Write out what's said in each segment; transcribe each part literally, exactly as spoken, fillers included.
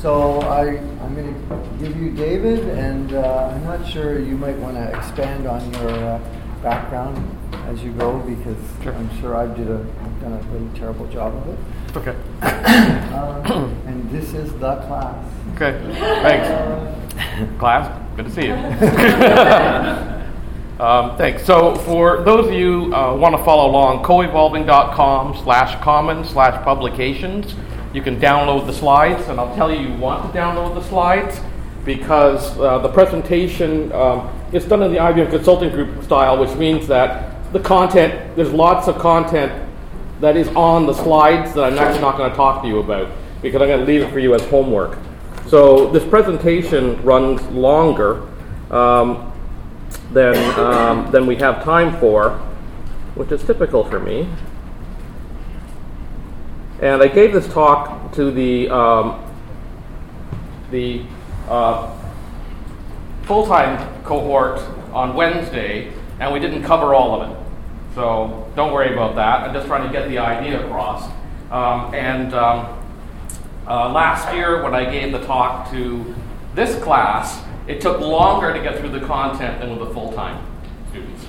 So I, I'm going to give you David, and uh, I'm not sure, you might want to expand on your uh, background as you go, because sure. I'm sure I've, did a, I've done a really terrible job of it. Okay. um, and this is the class. Okay, thanks. Class, good to see you. um, thanks. So for those of you who uh, want to follow along, coevolving.com slash common slash publications. You can download the slides, and I'll tell you you want to download the slides because uh, the presentation um, is done in the I B M Consulting Group style, which means that the content, there's lots of content that is on the slides that I'm actually not going to talk to you about because I'm going to leave it for you as homework. So this presentation runs longer um, than, um, than we have time for, which is typical for me. And I gave this talk to the um, the uh, full-time cohort on Wednesday, and we didn't cover all of it. So don't worry about that. I'm just trying to get the idea across. Um, and um, uh, last year, when I gave the talk to this class, it took longer to get through the content than with the full-time students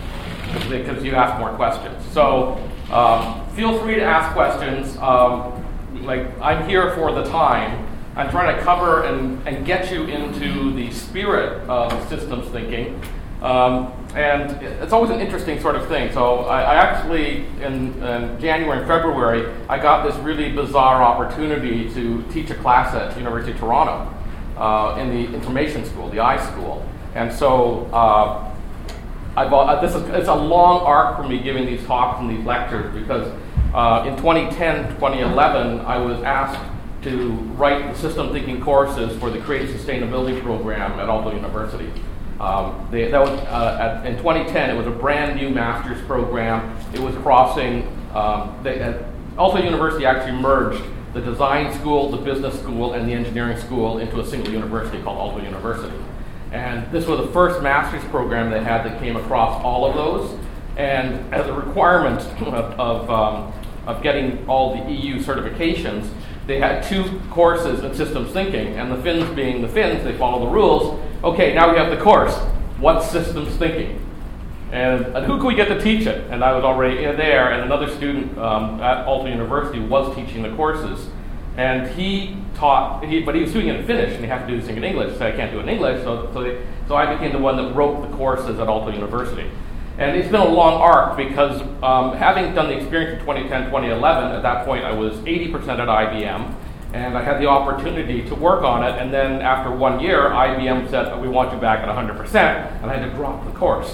because you asked more questions. So. Um, feel free to ask questions. Um, like I'm here for the time. I'm trying to cover and, and get you into the spirit of systems thinking. Um, and it's always an interesting sort of thing. So I, I actually, in, in January and February, I got this really bizarre opportunity to teach a class at University of Toronto uh, in the information school, the I school. And so uh, I've, uh, this is it's a long arc for me giving these talks and these lectures because uh, in twenty ten, twenty eleven, I was asked to write the system thinking courses for the Creative Sustainability program at Aalto University. Um, they, that was uh, at, in twenty ten. It was a brand new master's program. It was crossing. Um, they, uh, Aalto University actually merged the design school, the business school, and the engineering school into a single university called Aalto University. And this was the first master's program they had that came across all of those. And as a requirement of, of, um, of getting all the E U certifications, they had two courses in systems thinking. And the Finns being the Finns, they follow the rules. Okay, now we have the course. What's systems thinking? And, and who could we get to teach it? And I was already there, and another student um, at Aalto University was teaching the courses. And he taught, he, but he was doing it in Finnish, and he had to do this thing in English, so I can't do it in English, so so, they, so I became the one that wrote the courses at Aalto University. And it's been a long arc, because um, having done the experience in twenty ten, twenty eleven, at that point I was eighty percent at I B M, and I had the opportunity to work on it, and then after one year, I B M said, we want you back at one hundred percent, and I had to drop the course.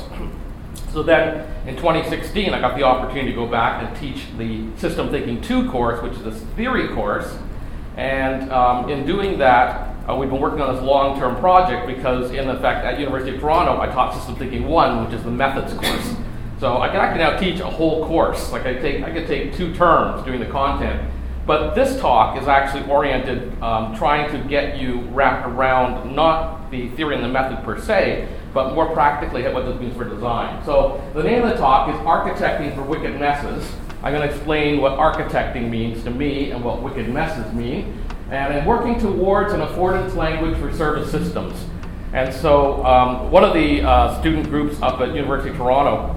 So then, in twenty sixteen, I got the opportunity to go back and teach the System Thinking two course, which is this theory course. And um, in doing that, uh, we've been working on this long-term project because, in effect, at University of Toronto, I taught System Thinking one, which is the methods course. So I can actually now teach a whole course. Like I take, I could take two terms doing the content. But this talk is actually oriented, um, trying to get you wrapped around not the theory and the method per se, but more practically what this means for design. So the name of the talk is Architecting for Wicked Messes. I'm going to explain what architecting means to me and what wicked messes mean. And I'm working towards an affordance language for service systems. And so um, one of the uh, student groups up at University of Toronto,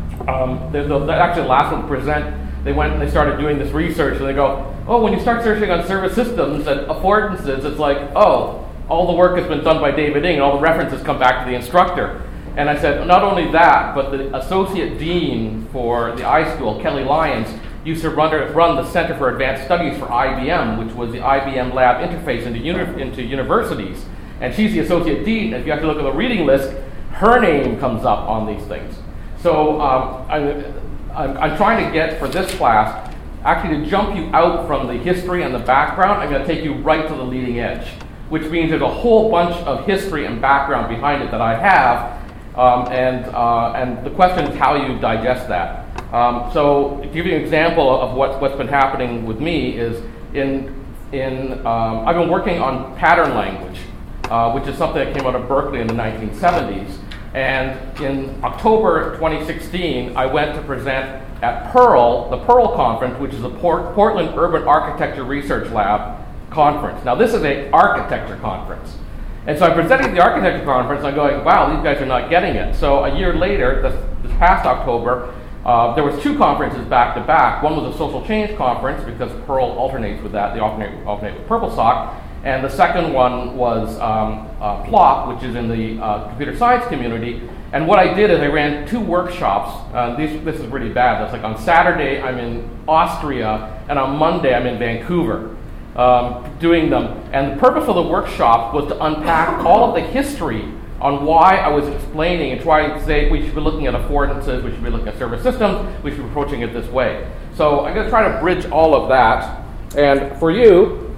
um, they're, they're actually the last one to present, they went and they started doing this research, and they go, oh, when you start searching on service systems and affordances, it's like, oh, all the work has been done by David Ng, and all the references come back to the instructor. And I said, not only that, but the associate dean for the iSchool, Kelly Lyons, used to run, run the Center for Advanced Studies for I B M, which was the I B M lab interface into, uni- into universities. And she's the associate dean, and if you have to look at the reading list, her name comes up on these things. So um, I'm, I'm, I'm trying to get, for this class, actually to jump you out from the history and the background. I'm going to take you right to the leading edge, which means there's a whole bunch of history and background behind it that I have. Um, and uh, and the question is how you digest that. Um, so to give you an example of what, what's been happening with me is in, in um, I've been working on pattern language, uh, which is something that came out of Berkeley in the nineteen seventies. And in October twenty sixteen, I went to present at Pearl, the Pearl Conference, which is the Port- Portland Urban Architecture Research Lab. conference. Now, this is an architecture conference. And so I'm presenting at the architecture conference, and I'm going, wow, these guys are not getting it. So a year later, this, this past October, uh, there was two conferences back to back. One was a social change conference, because Perl alternates with that. They alternate, alternate with PurpleSock. And the second one was um, uh, Plop, which is in the uh, computer science community. And what I did is I ran two workshops. Uh, these, this is really bad. That's like on Saturday, I'm in Austria, and on Monday, I'm in Vancouver. Um, doing them. And the purpose of the workshop was to unpack all of the history on why I was explaining and trying to say we should be looking at affordances, we should be looking at service systems, we should be approaching it this way. So I'm going to try to bridge all of that. And for you,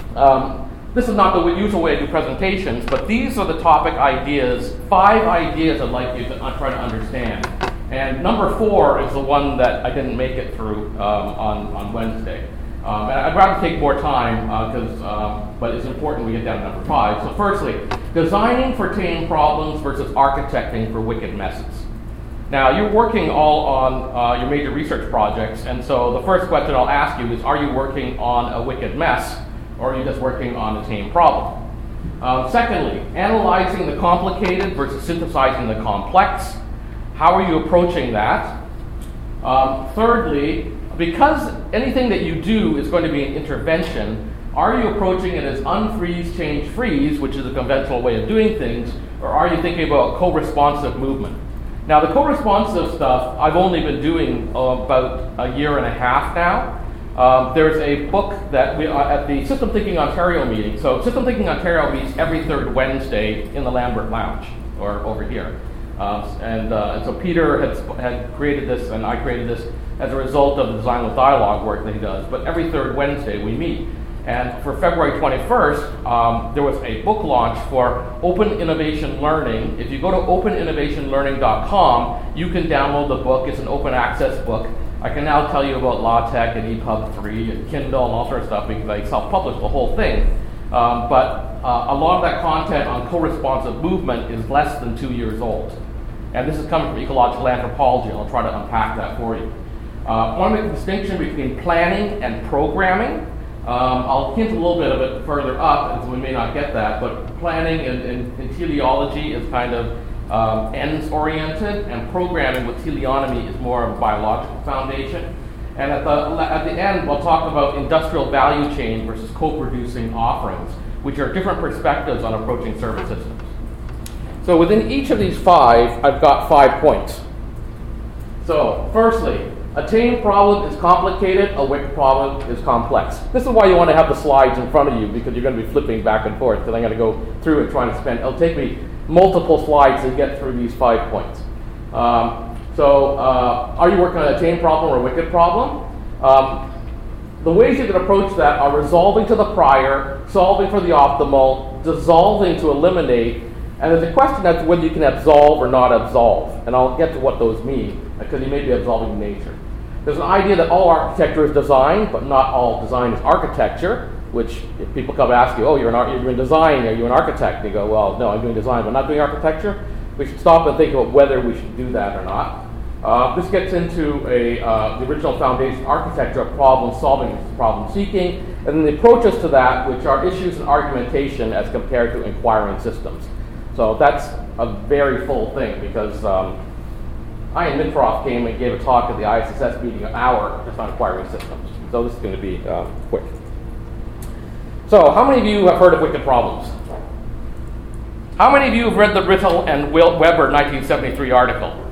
um, this is not the usual way to do presentations, but these are the topic ideas, five ideas I'd like you to uh, try to understand. And number four is the one that I didn't make it through um, on, on Wednesday. Um, and I'd rather take more time, because, uh, um, but it's important we get down to number five. So firstly, designing for tame problems versus architecting for wicked messes. Now, you're working all on uh, your major research projects, and so the first question I'll ask you is, are you working on a wicked mess, or are you just working on a tame problem? Um, secondly, analyzing the complicated versus synthesizing the complex. How are you approaching that? Um, thirdly, because anything that you do is going to be an intervention, are you approaching it as unfreeze, change, freeze, which is a conventional way of doing things, or are you thinking about co-responsive movement? Now, the co-responsive stuff I've only been doing uh, about a year and a half now. Um, there's a book that we uh, at the System Thinking Ontario meeting. So System Thinking Ontario meets every third Wednesday in the Lambert Lounge, or over here. Um, and, uh, and so Peter had, had created this, and I created this as a result of the Design with Dialogue work that he does. But every third Wednesday we meet. And for February twenty-first, um, there was a book launch for Open Innovation Learning. If you go to open innovation learning dot com, you can download the book. It's an open access book. I can now tell you about LaTeX and E P U B three and Kindle and all sorts of stuff because I self-published the whole thing. Um, but uh, a lot of that content on co-responsive movement is less than two years old. And this is coming from ecological anthropology. I'll try to unpack that for you. Uh, I want to make a distinction between planning and programming. Um, I'll hint a little bit of it further up, as we may not get that, but planning in, in, in teleology is kind of um, ends-oriented, and programming with teleonomy is more of a biological foundation. And at the, at the end, we'll talk about industrial value chain versus co-producing offerings, which are different perspectives on approaching service systems. So within each of these five, I've got five points. So, firstly, a tame problem is complicated, a wicked problem is complex. This is why you want to have the slides in front of you, because you're going to be flipping back and forth, because I'm going to go through it trying to spend, it'll take me multiple slides to get through these five points. Um, so, uh, are you working on a tame problem or a wicked problem? Um, the ways you can approach that are resolving to the prior, solving for the optimal, dissolving to eliminate, and there's a question as to whether you can absolve or not absolve, and I'll get to what those mean, because you may be absolving nature. There's an idea that all architecture is design, but not all design is architecture, which if people come ask you, oh, you're, an ar- you're in design, are you an architect? And you go, well, no, I'm doing design, but not doing architecture. We should stop and think about whether we should do that or not. Uh, this gets into a, uh, the original foundation architecture of problem solving versus problem seeking, and then the approaches to that, which are issues and argumentation as compared to inquiring systems. So that's a very full thing, because um, Ian Mitroff came and gave a talk at the I S S S meeting an hour just on inquiring systems. So this is going to be uh, quick. So how many of you have heard of wicked problems? How many of you have read the Rittel and Weber nineteen seventy-three article?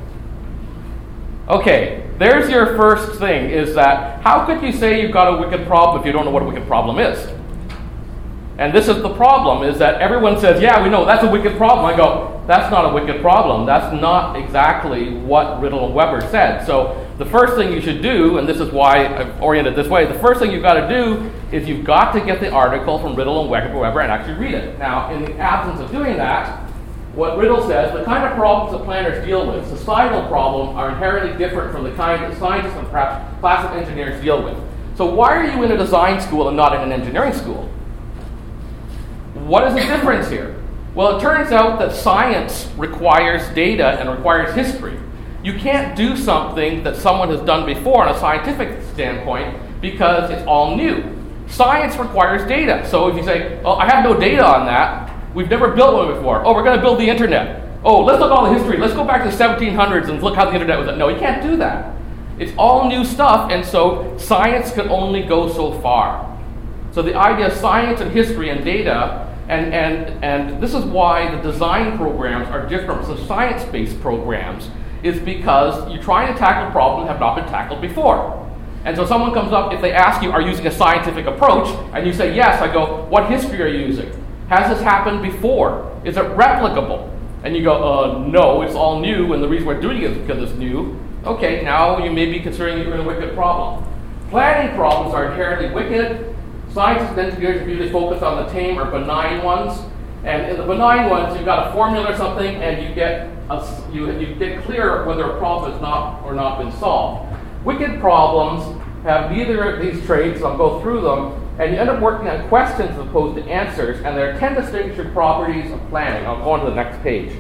Okay, there's your first thing, is that how could you say you've got a wicked problem if you don't know what a wicked problem is? And this is the problem, is that everyone says, yeah, we know, that's a wicked problem. I go, that's not a wicked problem. That's not exactly what Rittel and Weber said. So the first thing you should do, and this is why I've oriented this way, the first thing you've got to do is you've got to get the article from Rittel and Weber and actually read it. Now, in the absence of doing that, what Rittel says, the kind of problems that planners deal with, societal problems, are inherently different from the kind that scientists and perhaps classical engineers deal with. So why are you in a design school and not in an engineering school? What is the difference here? Well, it turns out that science requires data and requires history. You can't do something that someone has done before on a scientific standpoint because it's all new. Science requires data. So if you say, oh, I have no data on that, we've never built one before. Oh, we're going to build the internet. Oh, let's look at all the history. Let's go back to the seventeen hundreds and look how the internet was. No, you can't do that. It's all new stuff, and so science can only go so far. So the idea of science and history and data, and, and, and this is why the design programs are different from science-based programs, is because you're trying to tackle problems that have not been tackled before. And so someone comes up, if they ask you, are you using a scientific approach? And you say, yes. I go, what history are you using? Has this happened before? Is it replicable? And you go, uh, no, it's all new, and the reason we're doing it is because it's new. Okay, now you may be considering you're in a wicked problem. Planning problems are inherently wicked. Scientists and engineers usually focus on the tame or benign ones. And in the benign ones, you've got a formula or something, and you get a, you, you get clear whether a problem has not or not been solved. Wicked problems have neither of these traits. I'll go through them, and you end up working on questions as opposed to answers, and there are ten distinguishing properties of planning. I'll go on to the next page.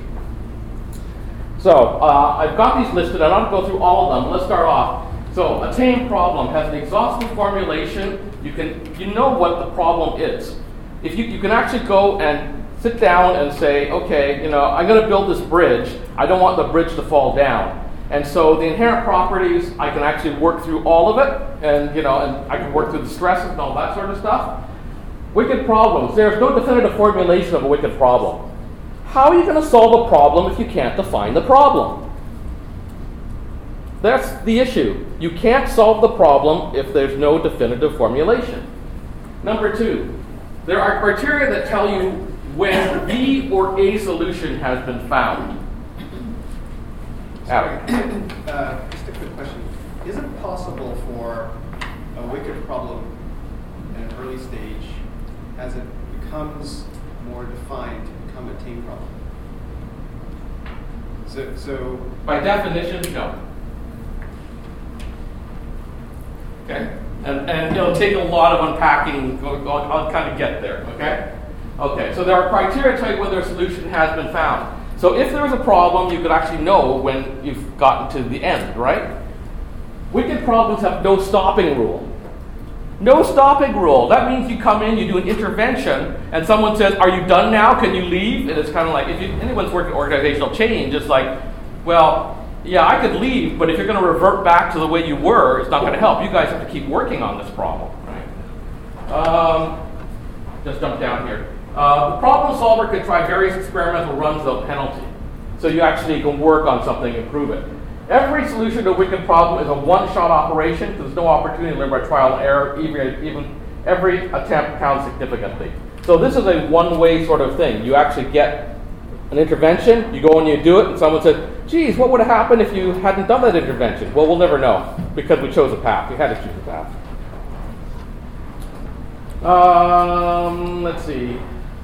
So, uh, I've got these listed. I don't go through all of them. Let's start off. So, a tame problem has an exhaustive formulation. You can, you know what the problem is. If you, you can actually go and sit down and say, okay, you know, I'm going to build this bridge. I don't want the bridge to fall down. And so the inherent properties, I can actually work through all of it, and you know, and I can work through the stresses and all that sort of stuff. Wicked problems. There's no definitive formulation of a wicked problem. How are you going to solve a problem if you can't define the problem? That's the issue. You can't solve the problem if there's no definitive formulation. Number two, there are criteria that tell you when the or a solution has been found. Sorry. uh, just a quick question. Is it possible for a wicked problem in an early stage, as it becomes more defined, to become a tame problem? So, so by definition, no. Okay, and and it'll take a lot of unpacking. I'll, I'll kind of get there. Okay, okay. So there are criteria to tell you whether a solution has been found. So if there was a problem, you could actually know when you've gotten to the end, right? Wicked problems have no stopping rule. No stopping rule. That means you come in, you do an intervention, and someone says, are you done now? Can you leave? And it's kind of like, if you, anyone's working organizational change, it's like, well, yeah, I could leave, but if you're going to revert back to the way you were, it's not going to help. You guys have to keep working on this problem, right? Um, just jump down here. Uh, the problem solver can try various experimental runs without penalty. So you actually can work on something and prove it. Every solution to a wicked problem is a one-shot operation. There's no opportunity to learn by trial and error. Even, even every attempt counts significantly. So this is a one-way sort of thing. You actually get an intervention, you go and you do it, and someone says, geez, what would have happened if you hadn't done that intervention? Well, we'll never know, because we chose a path. We had to choose a path. Um, let's see.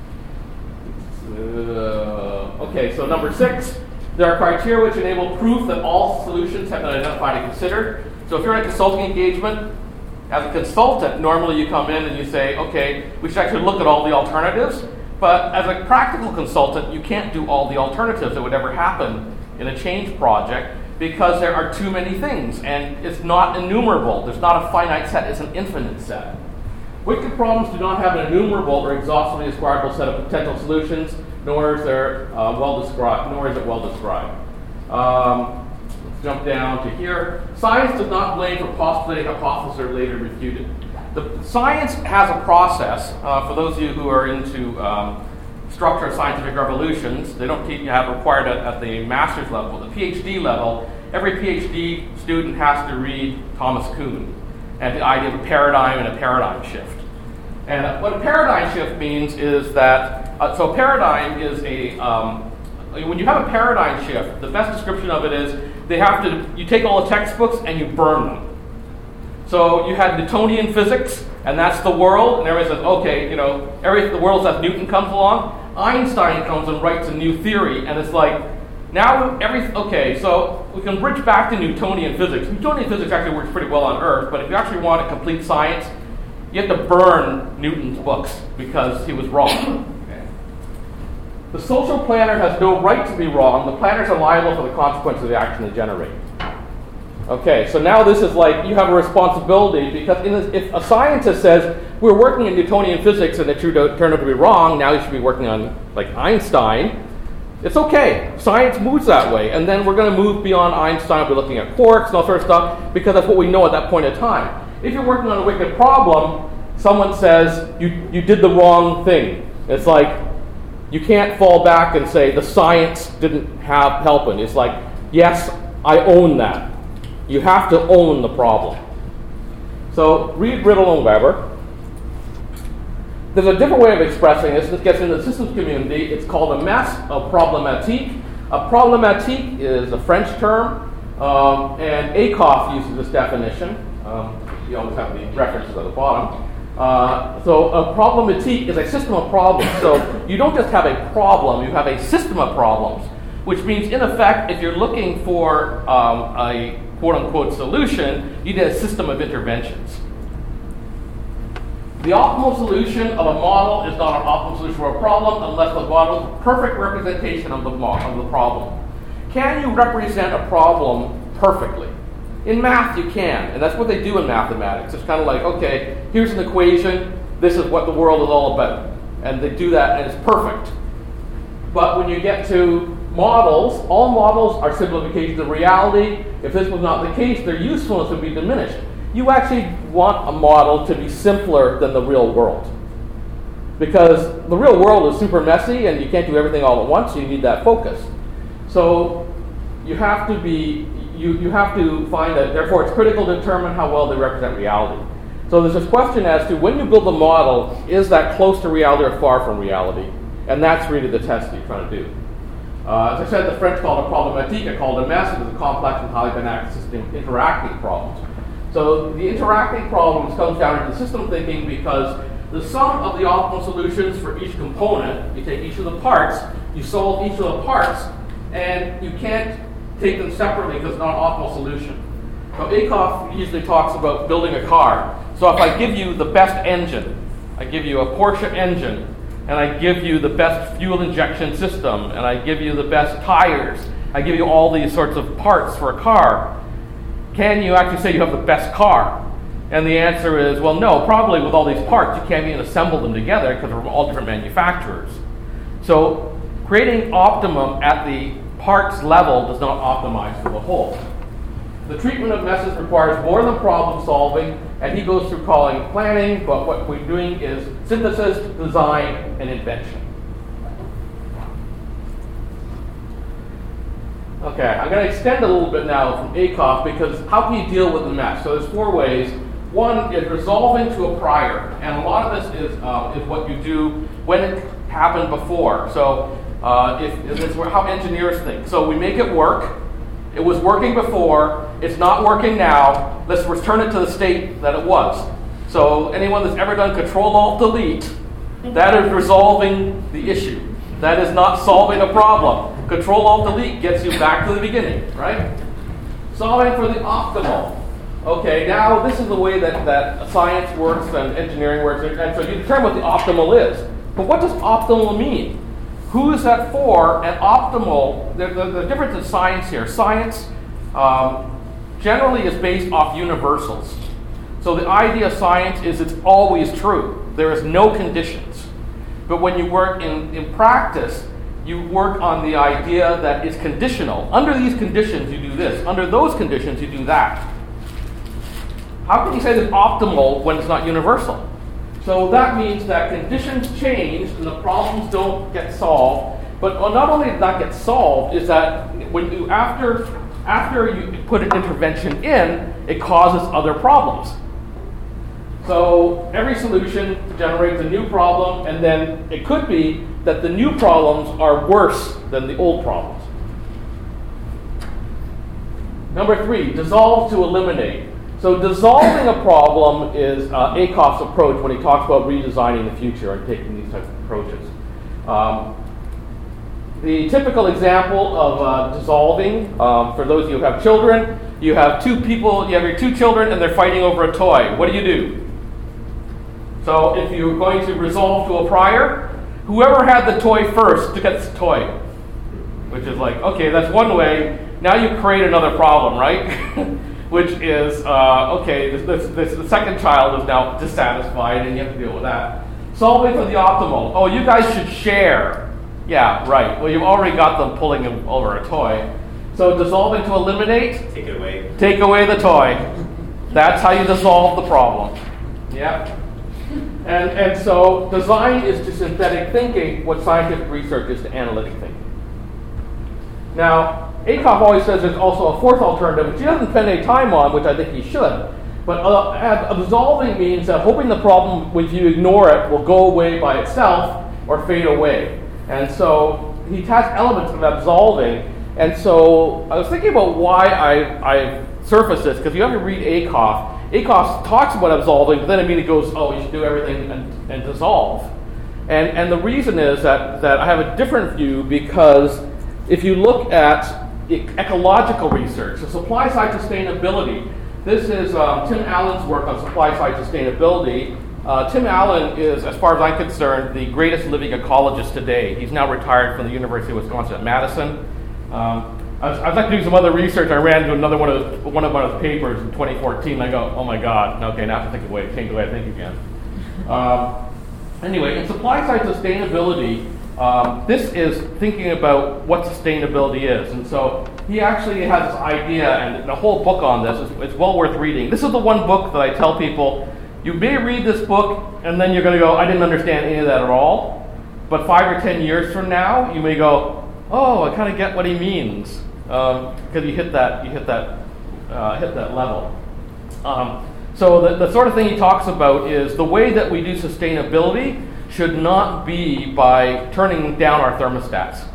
Uh, okay, so number six, there are criteria which enable proof that all solutions have been identified and considered. So if you're in a consulting engagement, as a consultant, normally you come in and you say, okay, we should actually look at all the alternatives. But as a practical consultant, you can't do all the alternatives that would ever happen in a change project because there are too many things, and it's not enumerable. There's not a finite set, it's an infinite set. Wicked problems do not have an enumerable or exhaustively describable set of potential solutions, nor is there uh, well described, nor is it well described. Um, let's jump down to here. Science does not blame for postulating hypotheses or later refuted. The science has a process. Uh, for those of you who are into um, structure of scientific revolutions, they don't keep you have required it at the master's level. The PhD level, every PhD student has to read Thomas Kuhn and the idea of a paradigm and a paradigm shift. And what a paradigm shift means is that, uh, so a paradigm is a, um, when you have a paradigm shift, the best description of it is they have to, you take all the textbooks and you burn them. So you had Newtonian physics, and that's the world, and everybody says, okay, you know, every, the world as Newton comes along. Einstein comes and writes a new theory, and it's like, now every, okay, so we can bridge back to Newtonian physics. Newtonian physics actually works pretty well on Earth, but if you actually want a complete science, you have to burn Newton's books because he was wrong. Okay. The social planner has no right to be wrong. The planners are liable for the consequences of the action they generate. Okay, so now this is like you have a responsibility because in this, if a scientist says we're working in Newtonian physics and it turned out to be wrong, now you should be working on like Einstein. It's okay. Science moves that way, and then we're going to move beyond Einstein. We're looking at quarks and all sorts of stuff because that's what we know at that point in time. If you're working on a wicked problem, someone says you you did the wrong thing. It's like you can't fall back and say the science didn't have helping. It's like, yes, I own that. You have to own the problem. So read Riddle and Weber. There's a different way of expressing this. This gets into the systems community. It's called a mess, a problématique. A problématique is a French term, um, and Ackoff uses this definition. Um, you always have the references at the bottom. Uh, so a problématique is a system of problems. So you don't just have a problem, you have a system of problems, which means, in effect, if you're looking for um, a quote-unquote solution, you need a system of interventions. The optimal solution of a model is not an optimal solution for a problem unless the model is a perfect representation of the, mo- of the problem. Can you represent a problem perfectly? In math, you can, and that's what they do in mathematics. It's kind of like, okay, here's an equation, this is what the world is all about. And they do that, and it's perfect. But when you get to models, all models are simplifications of reality. If this was not the case, their usefulness would be diminished. You actually want a model to be simpler than the real world. Because the real world is super messy and you can't do everything all at once, so you need that focus. So you have to be, you, you have to find that, therefore it's critical to determine how well they represent reality. So there's this question as to when you build a model, is that close to reality or far from reality? And that's really the test that you're trying to do. Uh, as I said, the French called it a problématique, I called it a mess. It was a complex and highly dynamic system interacting problems. So the interacting problems comes down to the system thinking because the sum of the optimal solutions for each component, you take each of the parts, you solve each of the parts, and you can't take them separately because it's not an optimal solution. So Ackoff usually talks about building a car. So if I give you the best engine, I give you a Porsche engine, and I give you the best fuel injection system, and I give you the best tires, I give you all these sorts of parts for a car, can you actually say you have the best car? And the answer is, well, no, probably with all these parts, you can't even assemble them together because they're from all different manufacturers. So creating optimum at the parts level does not optimize for the whole. The treatment of messes requires more than problem solving, and he goes through calling planning, but what we're doing is synthesis, design, and invention. Okay, I'm going to extend a little bit now from Ackoff because how can you deal with the mess? So there's four ways. One is resolving to a prior, and a lot of this is uh, is what you do when it happened before. So uh, if, if it's how engineers think. So we make it work. It was working before. It's not working now. Let's return it to the state that it was. So anyone that's ever done Control-Alt-Delete, that is resolving the issue. That is not solving a problem. Control-Alt-Delete gets you back to the beginning, right? Solving for the optimal. Okay, now this is the way that, that science works and engineering works, and so you determine what the optimal is. But what does optimal mean? Who is that for? And optimal, the, the, the difference in science here. Science um, generally is based off universals. So the idea of science is it's always true. There is no conditions. But when you work in, in practice, you work on the idea that it's conditional. Under these conditions, you do this. Under those conditions, you do that. How can you say that optimal when it's not universal? So that means that conditions change and the problems don't get solved. But not only does that get solved, is that when you after after you put an intervention in, it causes other problems. So every solution generates a new problem, and then it could be that the new problems are worse than the old problems. Number three, dissolve to eliminate. So dissolving a problem is uh, Ackoff's approach when he talks about redesigning the future and taking these types of approaches. Um, the typical example of uh, dissolving, um, for those of you who have children, you have two people, you have your two children and they're fighting over a toy. What do you do? So if you're going to resolve to a prior, whoever had the toy first gets the toy. Which is like, okay, that's one way. Now you create another problem, right? which is, uh, okay, this, this, this, the second child is now dissatisfied, and you have to deal with that. Solving for the optimal. Oh, you guys should share. Yeah, right. Well, you've already got them pulling over a toy. So dissolving to eliminate? Take it away. Take away the toy. That's how you dissolve the problem. Yeah. And, and so design is to synthetic thinking what scientific research is to analytic thinking. Now, Ackoff always says there's also a fourth alternative, which he doesn't spend any time on, which I think he should. But uh, absolving means that hoping the problem, if you ignore it, will go away by itself or fade away. And so he has elements of absolving. And so I was thinking about why I, I surfaced this, because you have to read Ackoff. Ackoff talks about absolving, but then immediately goes, oh, you should do everything and, and dissolve. And, and the reason is that, that I have a different view, because if you look at ecological research, the supply side sustainability, this is um, Tim Allen's work on supply side sustainability. Uh, Tim Allen is, as far as I'm concerned, the greatest living ecologist today. He's now retired from the University of Wisconsin at Madison. Um, I was, I was like to do some other research. I ran into another one of his, one of one of his papers in twenty fourteen. And I go, oh my God, okay, now I have to think away, change the way I think again. Um, anyway, in supply side sustainability, um, this is thinking about what sustainability is. And so he actually has this idea, and a whole book on this. It's, it's well worth reading. This is the one book that I tell people, you may read this book, and then you're going to go, I didn't understand any of that at all. But five or ten years from now, you may go, oh, I kind of get what he means, because um, you hit that, you hit that, uh, hit that level. Um, so the, the sort of thing he talks about is the way that we do sustainability should not be by turning down our thermostats.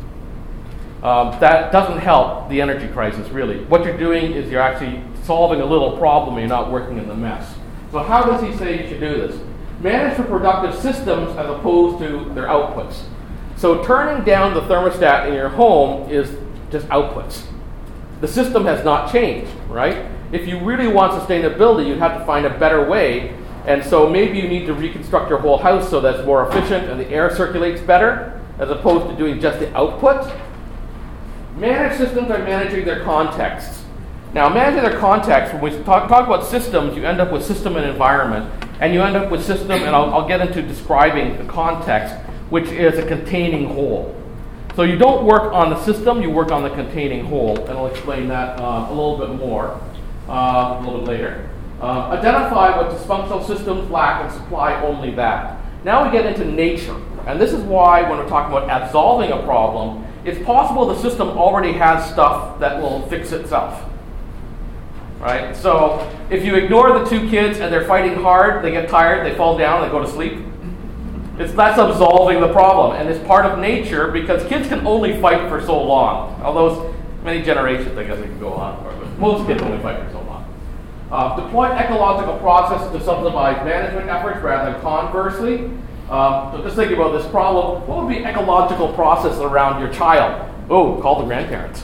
Um, that doesn't help the energy crisis, really. What you're doing is you're actually solving a little problem, and you're not working in the mess. So how does he say you should do this? Manage for productive systems as opposed to their outputs. So turning down the thermostat in your home is just outputs. The system has not changed, right? If you really want sustainability, you'd have to find a better way. And so maybe you need to reconstruct your whole house so that's more efficient and the air circulates better, as opposed to doing just the output. Managed systems are managing their contexts. Now, managing their context, when we talk, talk about systems, you end up with system and environment. And you end up with system, and I'll, I'll get into describing the context, which is a containing whole. So you don't work on the system, you work on the containing whole. And I'll explain that uh, a little bit more uh, a little bit later. Uh, identify what dysfunctional systems lack and supply only that. Now we get into nature. And this is why when we're talking about absolving a problem, it's possible the system already has stuff that will fix itself. Right? So if you ignore the two kids and they're fighting hard, they get tired, they fall down, they go to sleep. It's that's absolving the problem, and it's part of nature because kids can only fight for so long. Although many generations, I guess, they can go on for, but most kids only fight for so long. Uh, deploy ecological processes to subsidize management efforts rather than conversely. Um, so just thinking about this problem, what would be ecological process around your child? Oh, call the grandparents.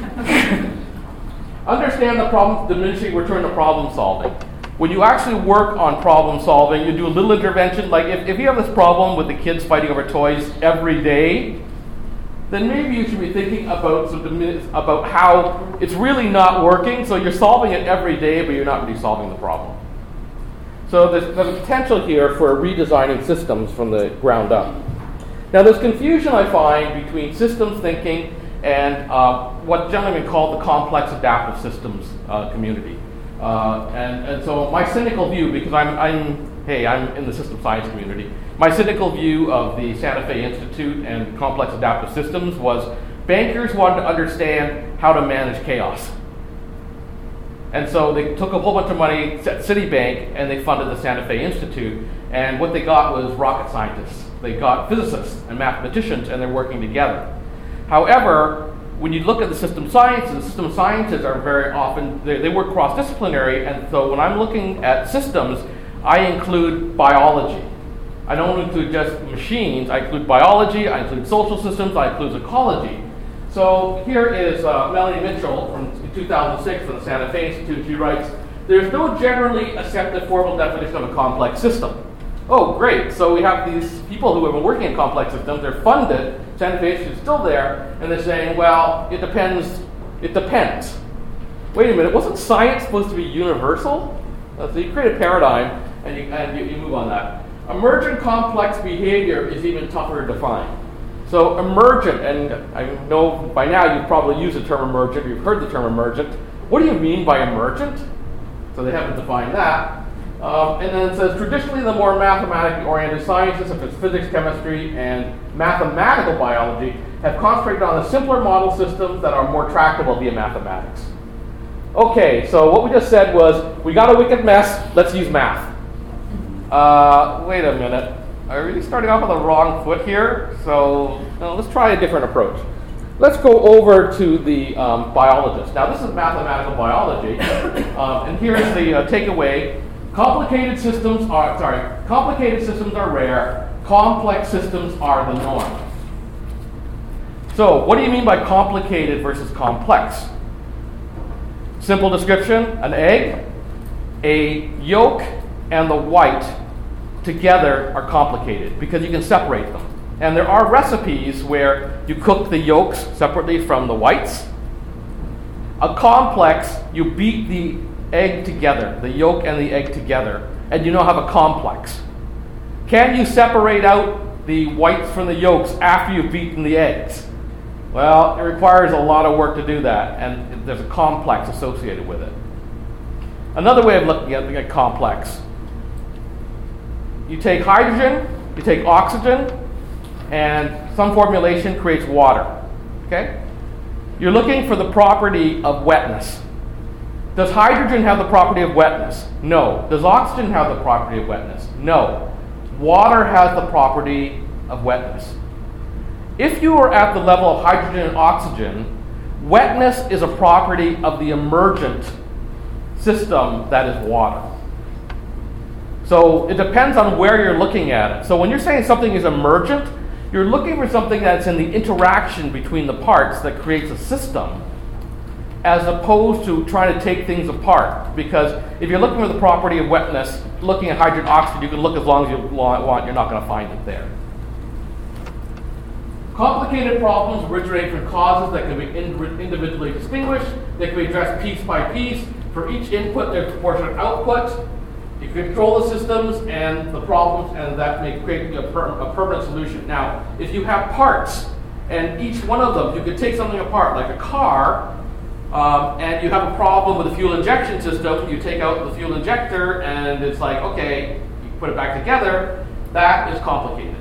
Understand the problem, diminishing return to problem solving. When you actually work on problem solving, you do a little intervention. Like if, if you have this problem with the kids fighting over toys every day, then maybe you should be thinking about some dimin- about how it's really not working. So you're solving it every day, but you're not really solving the problem. So there's, there's a potential here for redesigning systems from the ground up. Now there's confusion I find between systems thinking and uh, what gentlemen call the complex adaptive systems uh, community. Uh, and, and so my cynical view, because I'm, I'm, hey, I'm in the system science community, my cynical view of the Santa Fe Institute and complex adaptive systems was bankers wanted to understand how to manage chaos. And so they took a whole bunch of money at Citibank and they funded the Santa Fe Institute. And what they got was rocket scientists. They got physicists and mathematicians, and they're working together. However, when you look at the system sciences, the system sciences are very often, they, they work cross-disciplinary, and so when I'm looking at systems, I include biology. I don't include just machines, I include biology, I include social systems, I include ecology. So here is uh, Melanie Mitchell from two thousand six from the Santa Fe Institute. She writes, there's no generally accepted formal definition of a complex system. Oh, great. So we have these people who have been working in complex systems. They're funded. Santa Fe Institute is still there. And they're saying, well, it depends. It depends. wait a minute, wasn't science supposed to be universal? Uh, so you create a paradigm, and you, and you, you move on that. Emergent complex behavior is even tougher to define. So emergent, and I know by now you've probably used the term emergent, you've heard the term emergent. What do you mean by emergent? So they haven't defined that. Um, and then it says, traditionally the more mathematically oriented sciences, such as physics, chemistry, and mathematical biology, have concentrated on the simpler model systems that are more tractable via mathematics. Okay, so what we just said was, we got a wicked mess, let's use math. Uh, wait a minute. Are we starting off on the wrong foot here? So no, let's try a different approach. Let's go over to the um, biologist. Now, this is mathematical biology, um, and here's the uh, takeaway. Complicated systems are, sorry, complicated systems are rare. Complex systems are the norm. So, what do you mean by complicated versus complex? Simple description, an egg, a yolk, and the white together are complicated because you can separate them. And there are recipes where you cook the yolks separately from the whites. A complex, you beat the egg together, the yolk and the egg together, and you now have a complex. Can you separate out the whites from the yolks after you've beaten the eggs? Well, it requires a lot of work to do that, and there's a complex associated with it. Another way of looking at a complex, you take hydrogen, you take oxygen, and some formulation creates water. Okay? You're looking for the property of wetness. Does hydrogen have the property of wetness? No. Does oxygen have the property of wetness? No. Water has the property of wetness. If you are at the level of hydrogen and oxygen, wetness is a property of the emergent system that is water. So it depends on where you're looking at it. So when you're saying something is emergent, you're looking for something that's in the interaction between the parts that creates a system, as opposed to trying to take things apart. Because if you're looking for the property of wetness, looking at hydrogen oxygen, you can look as long as you want, you're not going to find it there. Complicated problems originate from causes that can be individually distinguished. They can be addressed piece by piece. For each input, there's proportionate output. You control the systems and the problems, and that may create a, per- a permanent solution. Now, if you have parts, and each one of them, you could take something apart, like a car, um, and you have a problem with the fuel injection system, you take out the fuel injector, and it's like, okay, you put it back together. That is complicated.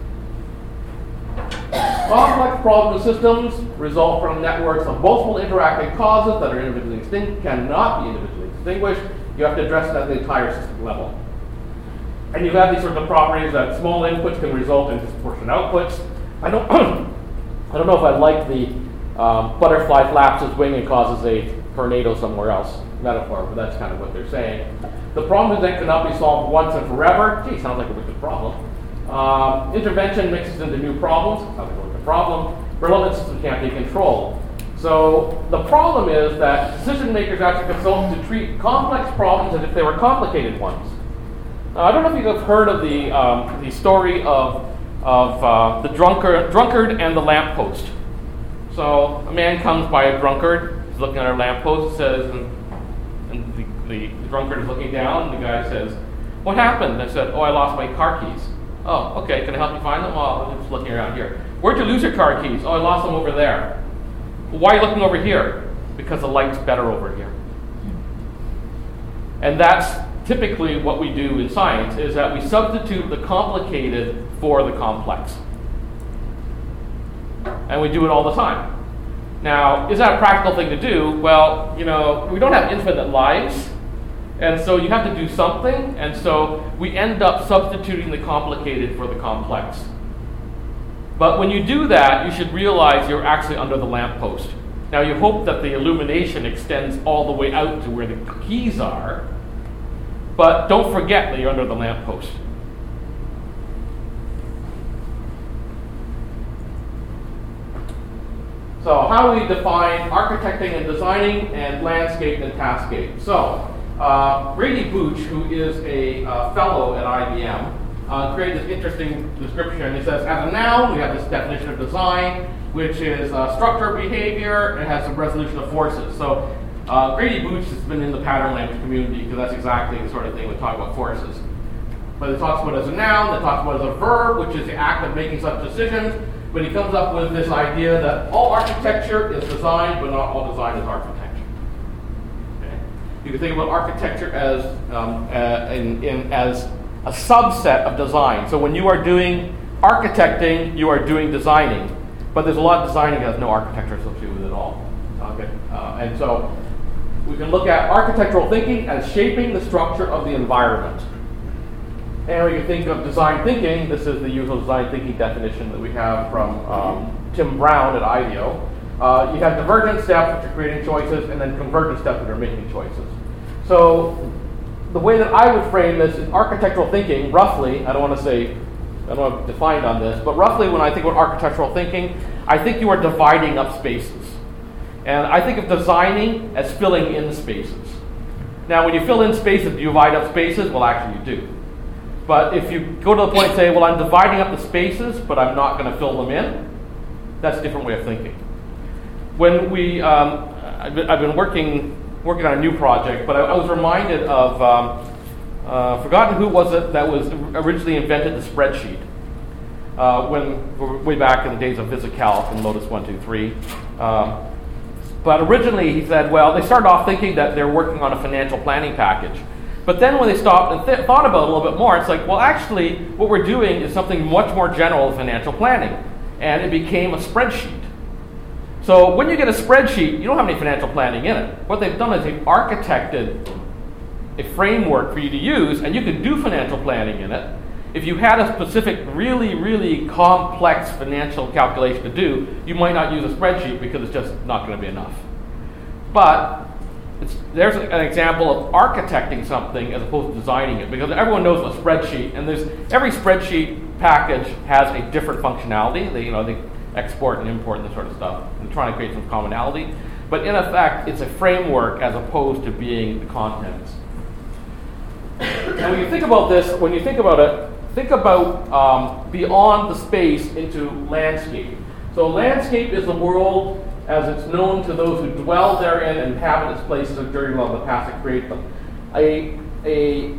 Complex problem systems result from networks of multiple interacting causes that are individually distinct, cannot be individually distinguished. You have to address it at the entire system level. And you have these sorts of properties that small inputs can result in disproportionate outputs. I don't, I don't know if I like the um, butterfly flaps its wing and causes a tornado somewhere else metaphor, but that's kind of what they're saying. The problem is that cannot be solved once and forever. Gee, sounds like a wicked problem. Um, intervention mixes into new problems. Sounds like a wicked problem. Relevant systems can't be controlled. So the problem is that decision makers actually consult to treat complex problems as if they were complicated ones. Now, I don't know if you've heard of the um, the story of of uh, the drunkard, drunkard and the lamppost. So a man comes by a drunkard, he's looking at a lamppost, says, and, and the, the, the drunkard is looking down, and the guy says, "What happened?" I said, "Oh, I lost my car keys." "Oh, okay, can I help you find them?" "Oh, I'm just looking around here." "Where'd you lose your car keys?" "Oh, I lost them over there." "Well, why are you looking over here?" "Because the light's better over here." And that's typically what we do in science, is that we substitute the complicated for the complex. And we do it all the time. Now, is that a practical thing to do? Well, you know, we don't have infinite lives, and so you have to do something, and so we end up substituting the complicated for the complex. But when you do that, you should realize you're actually under the lamppost. Now, you hope that the illumination extends all the way out to where the keys are, but don't forget that you're under the lamppost. So, how do we define architecting and designing and landscape and taskscape? So, uh, Brady Booch, who is a uh, fellow at I B M, Uh, created this interesting description. It says, as a noun, we have this definition of design, which is uh, structure, behavior, and has some resolution of forces. So Uh, Grady Booch has been in the pattern language community because that's exactly the sort of thing we talk about forces. But it talks about it as a noun, it talks about it as a verb, which is the act of making such decisions. But he comes up with this idea that all architecture is design, but not all design is architecture. Okay? You can think about architecture as um, uh, in, in, as a subset of design. So when you are doing architecting, you are doing designing. But there's a lot of designing that has no architecture associated with it at all. Okay? Uh, and so we can look at architectural thinking as shaping the structure of the environment. And when you think of design thinking, this is the usual design thinking definition that we have from um, Tim Brown at IDEO. Uh, you have divergent steps, which are creating choices, and then convergent steps, which are making choices. So the way that I would frame this is architectural thinking, roughly, I don't want to say, I don't want to define on this, but roughly when I think about architectural thinking, I think you are dividing up spaces. And I think of designing as filling in spaces. Now, when you fill in spaces, do you divide up spaces? Well, actually you do. But if you go to the point and say, well, I'm dividing up the spaces, but I'm not going to fill them in, that's a different way of thinking. When we, um, I've, been, I've been working working on a new project, but I, I was reminded of, um, uh, forgotten who was it that was originally invented the spreadsheet. Uh, when way back in the days of VisiCalc and Lotus one two three. Um, but originally he said, well, they started off thinking that they're working on a financial planning package. But then when they stopped and th- thought about it a little bit more, it's like, well, actually, what we're doing is something much more general than financial planning. And it became a spreadsheet. So when you get a spreadsheet, you don't have any financial planning in it. What they've done is they've architected a framework for you to use, and you can do financial planning in it. If you had a specific, really, really complex financial calculation to do, you might not use a spreadsheet because it's just not going to be enough. But It's, there's an example of architecting something as opposed to designing it, because everyone knows a spreadsheet, and there's every spreadsheet package has a different functionality. They, you know, they export and import and this sort of stuff, and trying to create some commonality. But in effect, it's a framework as opposed to being the contents. And when you think about this, when you think about it, think about um, beyond the space into landscape. So landscape is the world as it's known to those who dwell therein and inhabit its places of during long the past to create them. A, a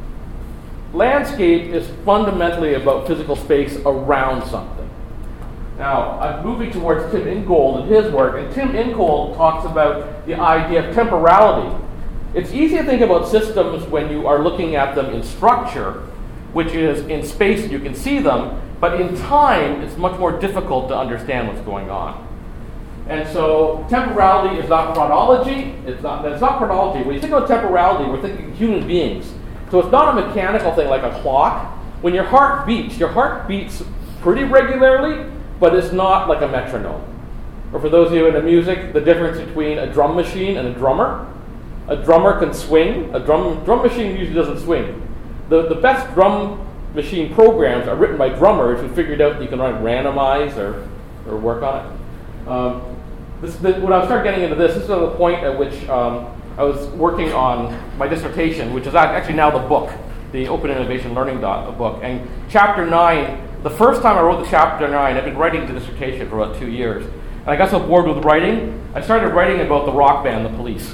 landscape is fundamentally about physical space around something. Now, I'm moving towards Tim Ingold and his work, and Tim Ingold talks about the idea of temporality. It's easy to think about systems when you are looking at them in structure, which is in space you can see them, but in time it's much more difficult to understand what's going on. And so temporality is not chronology. It's not, it's not chronology. When you think about temporality, we're thinking human beings. So it's not a mechanical thing like a clock. When your heart beats, your heart beats pretty regularly, but it's not like a metronome. Or for those of you into music, the difference between a drum machine and a drummer. A drummer can swing. A drum drum machine usually doesn't swing. The, the best drum machine programs are written by drummers who figured out you can run randomize or, or work on it. Um, This, this, when I started getting into this, this is the point at which um, I was working on my dissertation, which is actually now the book, the Open Innovation Learning dot book. And chapter nine, the first time I wrote the chapter nine, I've been writing the dissertation for about two years. And I got so bored with writing, I started writing about the rock band, The Police.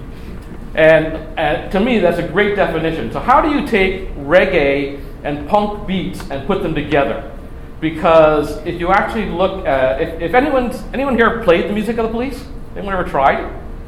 And, and to me, that's a great definition. So how do you take reggae and punk beats and put them together? Because if you actually look at, if, if anyone's, anyone here played the music of The Police? Anyone ever tried?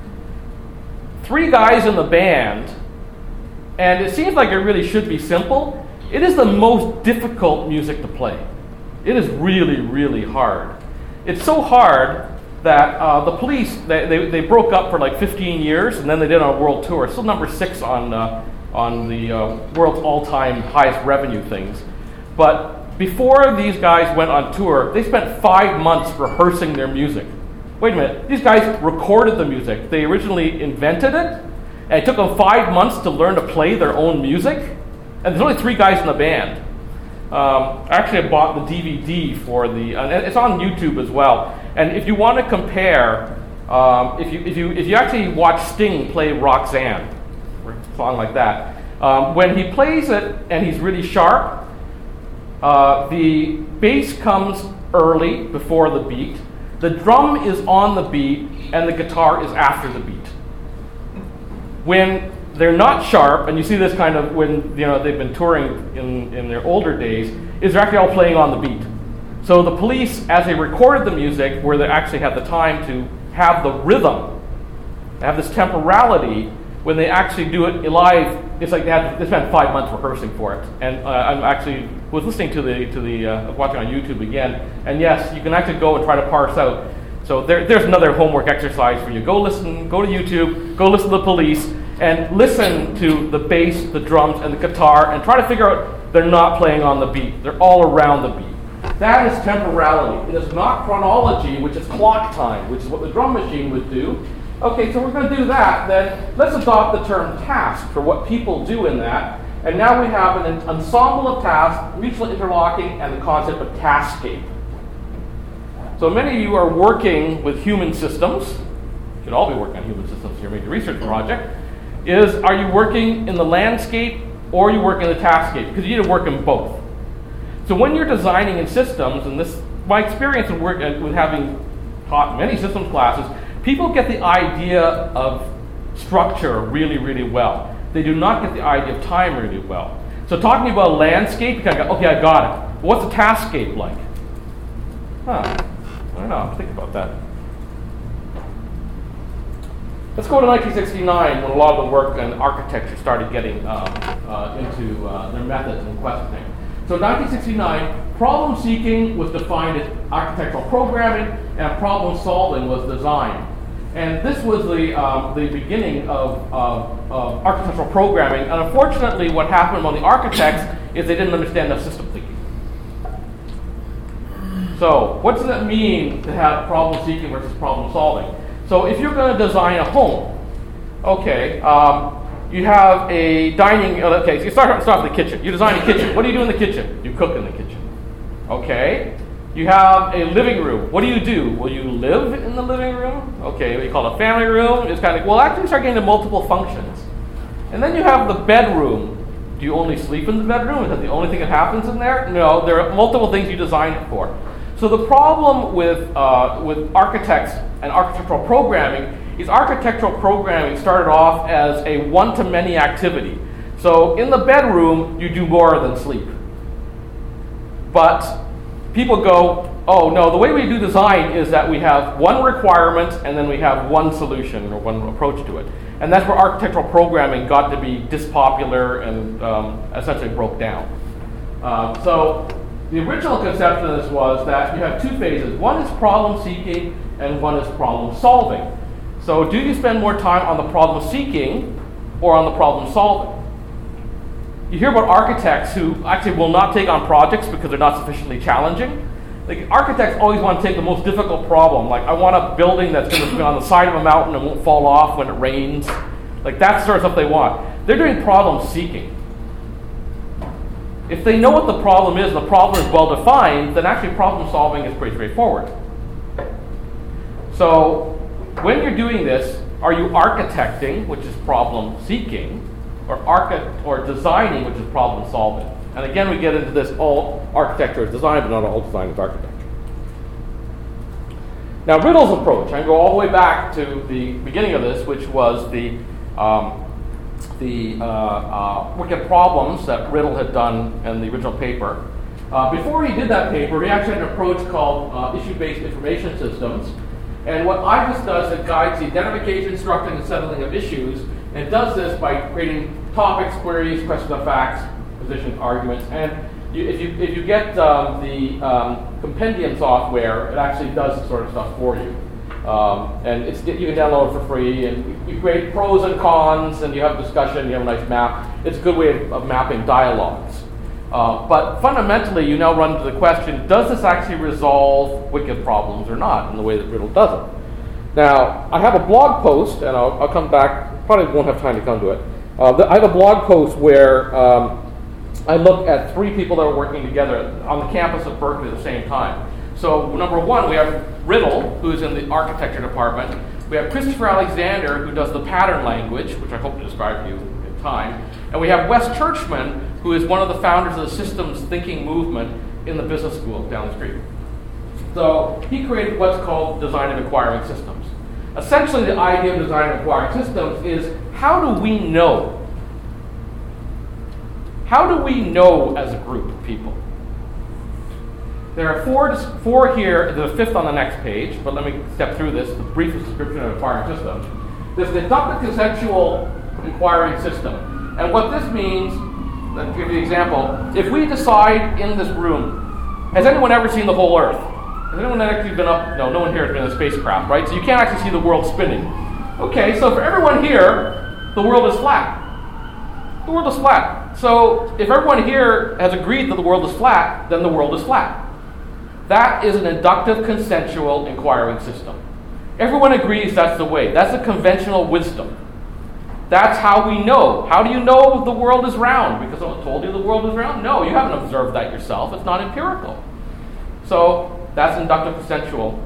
Three guys in the band, and it seems like it really should be simple. It is the most difficult music to play. It is really, really hard. It's so hard that uh, The Police, they, they, they broke up for like fifteen years, and then they did a world tour. It's still number six on, uh, on the uh, world's all-time highest revenue things. But before these guys went on tour, they spent five months rehearsing their music. Wait a minute, these guys recorded the music. They originally invented it, and it took them five months to learn to play their own music. And there's only three guys in the band. Um, actually, I bought the D V D for the, and it's on YouTube as well. And if you want to compare, um, if you if you if you actually watch Sting play Roxanne, or a song like that, um, when he plays it and he's really sharp, Uh, the bass comes early, before the beat. The drum is on the beat, and the guitar is after the beat. when they're not sharp, and you see this kind of when you know they've been touring in, in their older days, is they're actually all playing on the beat. So the police, as they recorded the music, where they actually had the time to have the rhythm, have this temporality, when they actually do it live, it's like they had they spent five months rehearsing for it. And uh, I'm actually was listening to the to the uh, watching on YouTube again, and yes, you can actually go and try to parse out. So there, there's another homework exercise for you. Go listen, go to YouTube, go listen to the police, and listen to the bass, the drums, and the guitar, and try to figure out they're not playing on the beat. They're all around the beat. That is temporality. It is not chronology, which is clock time, which is what the drum machine would do. Okay, so we're going to do that. Then let's adopt the term task for what people do in that. And now we have an ensemble of tasks, mutually interlocking, and the concept of taskscape. So many of you are working with human systems. You should all be working on human systems in your major research project. Is, are you working in the landscape or are you working in the taskscape? Because you need to work in both. So when you're designing in systems, and this, my experience in work, with having taught many systems classes, people get the idea of structure really, really well. They do not get the idea of time really well. So talking about landscape, you kind of go, okay, I got it. What's a taskscape like? Huh. I don't know. Think about that. Let's go to nineteen sixty-nine, when a lot of the work in architecture started getting um, uh, into uh, their methods and questioning. So nineteen sixty-nine, problem seeking was defined as architectural programming, and problem solving was design. And this was the um, the beginning of, of, of architectural programming. And unfortunately, what happened among the architects is they didn't understand the system thinking. So what does it mean to have problem seeking versus problem solving? So if you're going to design a home, okay, um, you have a dining, okay, so you start, start with the kitchen. You design a kitchen. What do you do in the kitchen? You cook in the kitchen. Okay. You have a living room. What do you do? Will you live in the living room? Okay, what you call a family room. It's kind of, well, actually start getting to multiple functions. And then you have the bedroom. Do you only sleep in the bedroom? Is that the only thing that happens in there? No, there are multiple things you design it for. So the problem with uh, with architects and architectural programming is architectural programming started off as a one-to-many activity. So in the bedroom, you do more than sleep. But people go, oh no, the way we do design is that we have one requirement and then we have one solution or one approach to it. And that's where architectural programming got to be dispopular and um, essentially broke down. Uh, so the original conception of this was that you have two phases. One is problem seeking and one is problem solving. So do you spend more time on the problem seeking or on the problem solving? You hear about architects who actually will not take on projects because they're not sufficiently challenging. Like, architects always want to take the most difficult problem. Like, I want a building that's going to be on the side of a mountain and won't fall off when it rains. Like, that's the sort of stuff they want. They're doing problem seeking. If they know what the problem is, and the problem is well defined, then actually problem solving is pretty straightforward. So when you're doing this, are you architecting, which is problem seeking, or archi- or designing, which is problem solving? And again, we get into this, all architecture is design, but not all design is architecture. Now, Riddle's approach, I go all the way back to the beginning of this, which was the um, the uh, uh, wicked problems that Riddle had done in the original paper. Uh, before he did that paper, he actually had an approach called uh, issue-based information systems. And what I G I S does, it guides the identification, structuring, and settling of issues. And it does this by creating topics, queries, questions of facts, positions, arguments. And you, if you if you get um, the um, compendium software, it actually does this sort of stuff for you. Um, and it's, you can download it for free, and you create pros and cons, and you have discussion, you have a nice map. It's a good way of, of mapping dialogues. Uh, but fundamentally, you now run into the question, does this actually resolve wicked problems or not, in the way that Riddle does it? Now, I have a blog post, and I'll, I'll come back, probably won't have time to come to it. Uh, I have a blog post where um, I look at three people that are working together on the campus of Berkeley at the same time. So number one, we have Riddle, who's in the architecture department. We have Christopher Alexander, who does the pattern language, which I hope to describe to you in time. And we have Wes Churchman, who is one of the founders of the systems thinking movement in the business school down the street. So he created what's called design and acquiring systems. Essentially, the idea of design and acquiring systems is, how do we know? How do we know as a group of people? There are four, four here, the fifth on the next page, but let me step through this, the brief description of an inquiring system. There's the inductive consensual inquiring system. And what this means, let's give you an example. If we decide in this room, has anyone ever seen the whole Earth? Has anyone actually been up? No, no one here has been in a spacecraft, right? So you can't actually see the world spinning. Okay, so for everyone here, the world is flat. The world is flat. So if everyone here has agreed that the world is flat, then the world is flat. That is an inductive consensual inquiring system. Everyone agrees that's the way. That's a conventional wisdom. That's how we know. How do you know the world is round? Because someone told you the world is round? No, you haven't observed that yourself. It's not empirical. So that's inductive consensual.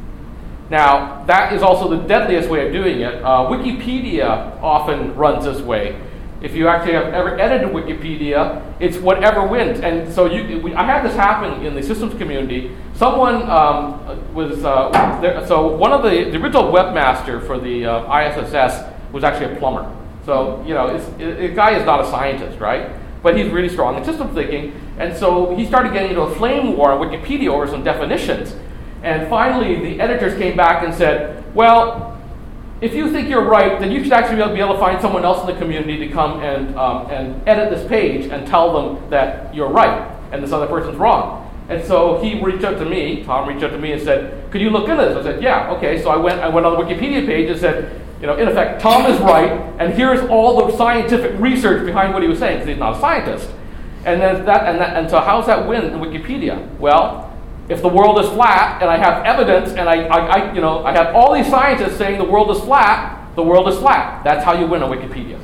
Now, that is also the deadliest way of doing it. Uh, Wikipedia often runs this way. If you actually have ever edited Wikipedia, it's whatever wins. And so you, we, I had this happen in the systems community. Someone um, was, uh, there, so one of the, the original webmaster for the uh, I S S S was actually a plumber. So, you know, it's, it, the guy is not a scientist, right? But he's really strong in system thinking. And so he started getting into a flame war on Wikipedia over some definitions. And finally, the editors came back and said, well, if you think you're right, then you should actually be able to find someone else in the community to come and um, and edit this page and tell them that you're right and this other person's wrong. And so he reached out to me, Tom reached out to me and said, could you look into this? I said, yeah, okay. So I went I went on the Wikipedia page and said, you know, in effect, Tom is right, and here's all the scientific research behind what he was saying, because he's not a scientist. And then that and that and so how's that win in Wikipedia? Well, if the world is flat, and I have evidence, and I, I, I, you know, I have all these scientists saying the world is flat, the world is flat. That's how you win on Wikipedia.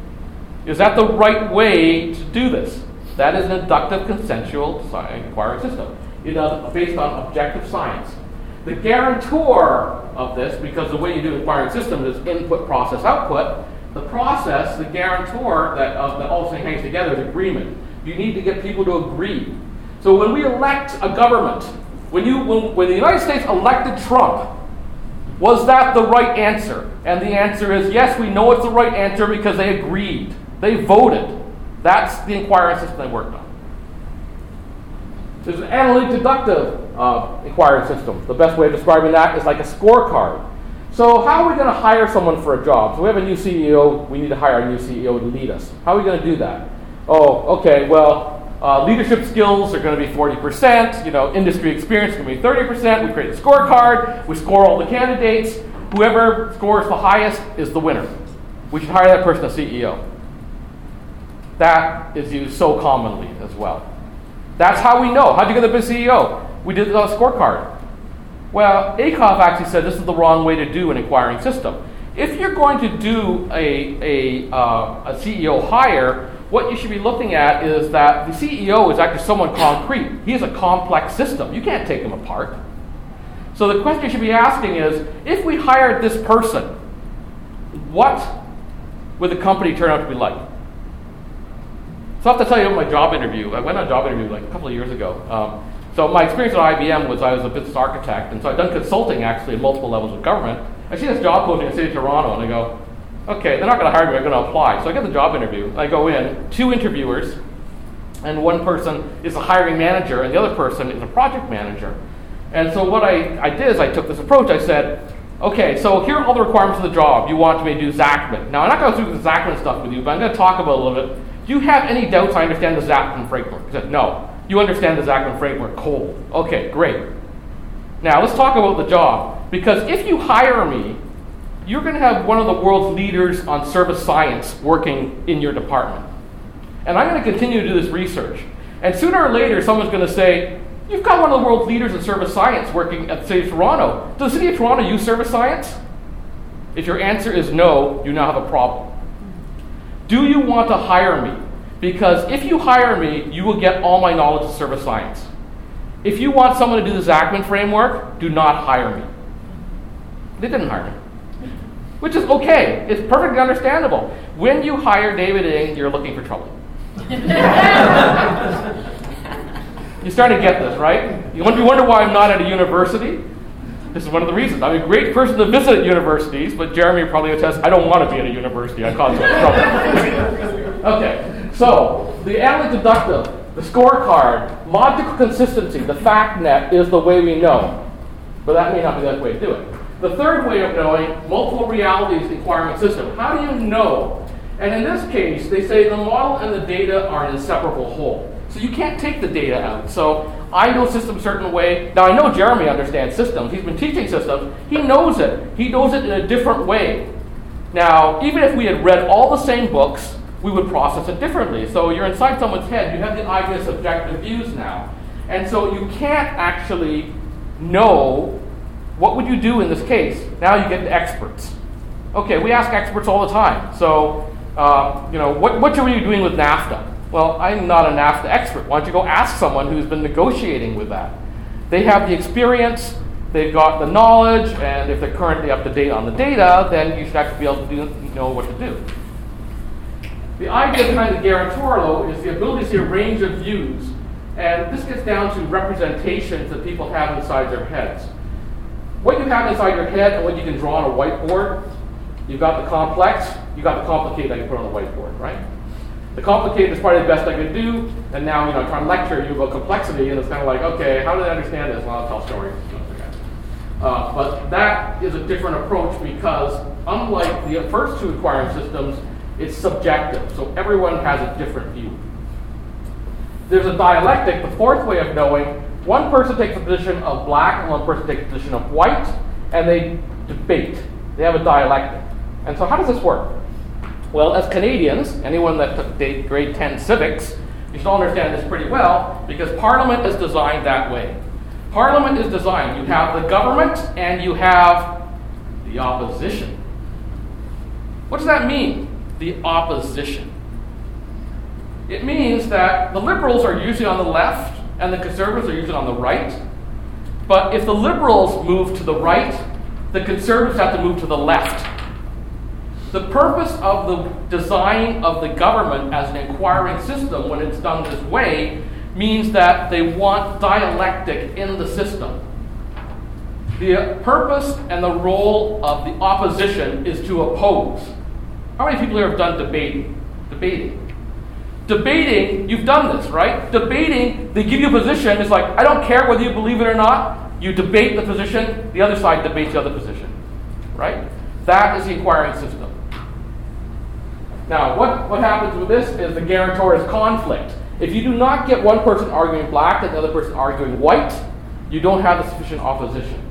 Is that the right way to do this? That is an inductive consensual inquiry system. It is based on objective science. The guarantor of this, because the way you do inquiry systems is input, process, output, the process, the guarantor that, uh, that all this thing hangs together is agreement. You need to get people to agree. So when we elect a government, when you when, when the United States elected Trump, was that the right answer? And the answer is yes, we know it's the right answer because they agreed. They voted. That's the inquiry system they worked on. There's an analytic deductive uh, inquiry system. The best way of describing that is like a scorecard. So how are we going to hire someone for a job? So we have a new C E O. We need to hire a new C E O to lead us. How are we going to do that? Oh, okay, well, Uh, leadership skills are going to be forty percent. You know, industry experience is going to be thirty percent. We create a scorecard. We score all the candidates. Whoever scores the highest is the winner. We should hire that person as C E O. That is used so commonly as well. That's how we know. How'd you get the C E O? We did it on a scorecard. Well, Ackoff actually said this is the wrong way to do an inquiring system. If you're going to do a, a, uh, a C E O hire, what you should be looking at is that the C E O is actually someone concrete. He is a complex system. You can't take him apart. So the question you should be asking is, if we hired this person, what would the company turn out to be like? So I have to tell you about my job interview. I went on a job interview like a couple of years ago. Um, so my experience at I B M was I was a business architect, and so I've done consulting actually at multiple levels of government. I see this job posting in the city of Toronto, and I go, okay, they're not going to hire me, I'm going to apply. So I get the job interview. I go in, two interviewers, and one person is a hiring manager, and the other person is a project manager. And so what I, I did is I took this approach. I said, okay, so here are all the requirements of the job. You want me to do Zachman. Now, I'm not going to go through the Zachman stuff with you, but I'm going to talk about it a little bit. Do you have any doubts I understand the Zachman framework? He said, no. You understand the Zachman framework cold. Okay, great. Now, let's talk about the job. Because if you hire me, you're going to have one of the world's leaders on service science working in your department. And I'm going to continue to do this research. And sooner or later, someone's going to say, you've got one of the world's leaders in service science working at the City of Toronto. Does the City of Toronto use service science? If your answer is no, you now have a problem. Do you want to hire me? Because if you hire me, you will get all my knowledge of service science. If you want someone to do the Zachman framework, do not hire me. They didn't hire me. Which is okay. It's perfectly understandable. When you hire David Ng, you're looking for trouble. You start to get this, right? You wonder, you wonder why I'm not at a university? This is one of the reasons. I'm a great person to visit at universities, but Jeremy probably attests, I don't want to be at a university. I cause much trouble. Okay, so the analytic deductive, the scorecard, logical consistency, the fact net is the way we know. But that may not be the best way to do it. The third way of knowing, multiple realities inquiring system. How do you know? And in this case, they say the model and the data are an inseparable whole. So you can't take the data out. So I know systems a certain way. Now I know Jeremy understands systems. He's been teaching systems. He knows it. He knows it in a different way. Now, even if we had read all the same books, we would process it differently. So you're inside someone's head. You have the idea of subjective views now. And so you can't actually know what would you do in this case. Now you get to experts. Okay, we ask experts all the time. So, uh, you know, what, what are you doing with NAFTA? Well, I'm not a NAFTA expert. Why don't you go ask someone who's been negotiating with that? They have the experience, they've got the knowledge, and if they're currently up to date on the data, then you should actually be able to do, know what to do. The idea behind the guarantor, though, is the ability to see a range of views. And this gets down to representations that people have inside their heads. What you have inside your head and what you can draw on a whiteboard, you've got the complex, you've got the complicated I can put on the whiteboard, right? The complicated is probably the best I can do, and now, you know, I'm trying to lecture you about complexity, and it's kind of like, okay, how do I understand this? Well, I'll tell stories. Uh, but that is a different approach because, unlike the first two inquiring systems, it's subjective, so everyone has a different view. There's a dialectic, the fourth way of knowing. One person takes a position of black, and one person takes a position of white, and they debate. They have a dialectic. And so how does this work? Well, as Canadians, anyone that took grade ten civics, you should all understand this pretty well, because Parliament is designed that way. Parliament is designed, you have the government and you have the opposition. What does that mean, the opposition? It means that the Liberals are usually on the left and the Conservatives are usually on the right. But if the Liberals move to the right, the Conservatives have to move to the left. The purpose of the design of the government as an inquiring system, when it's done this way, means that they want dialectic in the system. The purpose and the role of the opposition is to oppose. How many people here have done debating? Debating. Debating, you've done this, right? Debating, they give you a position. It's like, I don't care whether you believe it or not. You debate the position. The other side debates the other position, right? That is the inquiring system. Now, what, what happens with this is the guarantor is conflict. If you do not get one person arguing black and the other person arguing white, you don't have the sufficient opposition.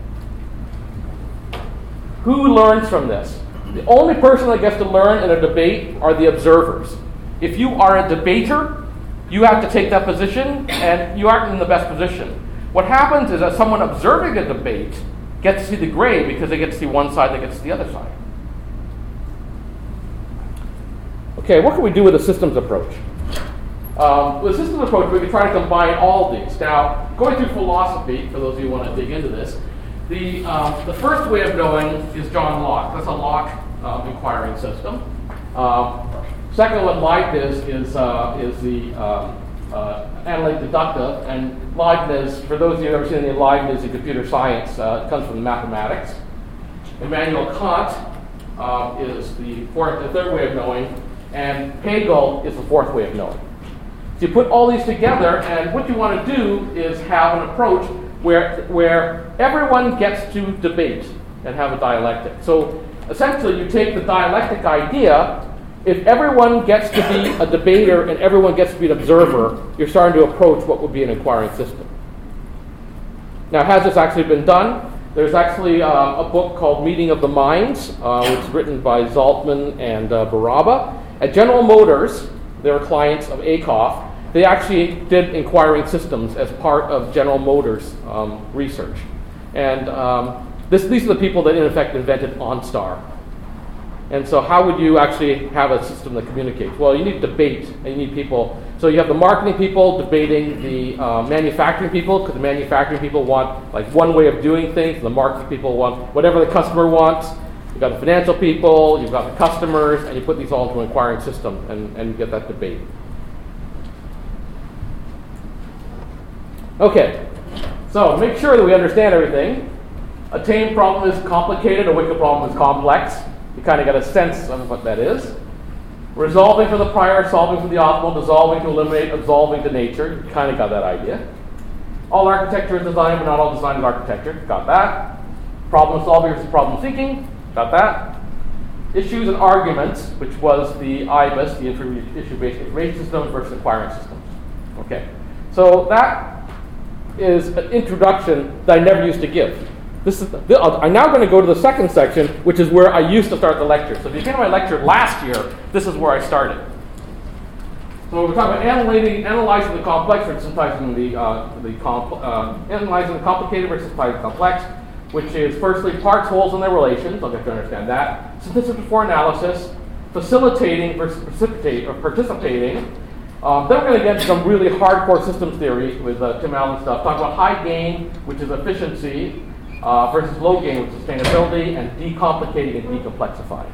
Who learns from this? The only person that gets to learn in a debate are the observers. If you are a debater, you have to take that position, and you aren't in the best position. What happens is that someone observing a debate gets to see the gray because they get to see one side, they get to see the other side. Okay, what can we do with a systems approach? Um, with a systems approach, we can try to combine all of these. Now, going through philosophy, for those of you who want to dig into this, the, um, the first way of knowing is John Locke. That's a Locke um, inquiring system. Um, second one, Leibniz, is, uh, is the um, uh, analytic deductive. And Leibniz, for those of you who have ever seen any Leibniz in computer science, uh, it comes from mathematics. Immanuel Kant uh, is the, fourth, the third way of knowing. And Hegel is the fourth way of knowing. So you put all these together, and what you want to do is have an approach where, where everyone gets to debate and have a dialectic. So essentially, you take the dialectic idea. If everyone gets to be a debater and everyone gets to be an observer, you're starting to approach what would be an inquiring system. Now, has this actually been done? There's actually uh, a book called Meeting of the Minds, uh, which is written by Zaltman and uh, Baraba. At General Motors, they're clients of Acoff. They actually did inquiring systems as part of General Motors um, research. And um, this, these are the people that, in effect, invented OnStar. And so how would you actually have a system that communicates? Well, you need debate, and you need people. So you have the marketing people debating the uh, manufacturing people, because the manufacturing people want like one way of doing things, and the marketing people want whatever the customer wants. You've got the financial people, you've got the customers, and you put these all into an inquiring system, and, and you get that debate. Okay, so make sure that we understand everything. A tame problem is complicated, a wicked problem is complex. You kind of get a sense of what that is. Resolving from the prior, solving from the optimal, dissolving to eliminate, absolving to nature. You kind of got that idea. All architecture is design, but not all design is architecture. Got that. Problem solving versus problem thinking. Got that. Issues and arguments, which was the I B I S, the issue-based information systems versus acquiring systems. Okay. So that is an introduction that I never used to give. This is, I'm now going to go to the second section, which is where I used to start the lecture. So if you came to my lecture last year, this is where I started. So we're talking about analyzing, analyzing the complex versus synthesizing the, uh, the compl- uh, analyzing the complicated versus synthesizing the complex, which is firstly parts, wholes, and their relations. I'll get to understand that. Synthesis before analysis, facilitating versus precipitate or participating. Um, then we're going to get into some really hardcore systems theory with uh, Tim Allen stuff. Talk about high gain, which is efficiency. Uh, versus low gain with sustainability, and decomplicating and decomplexifying.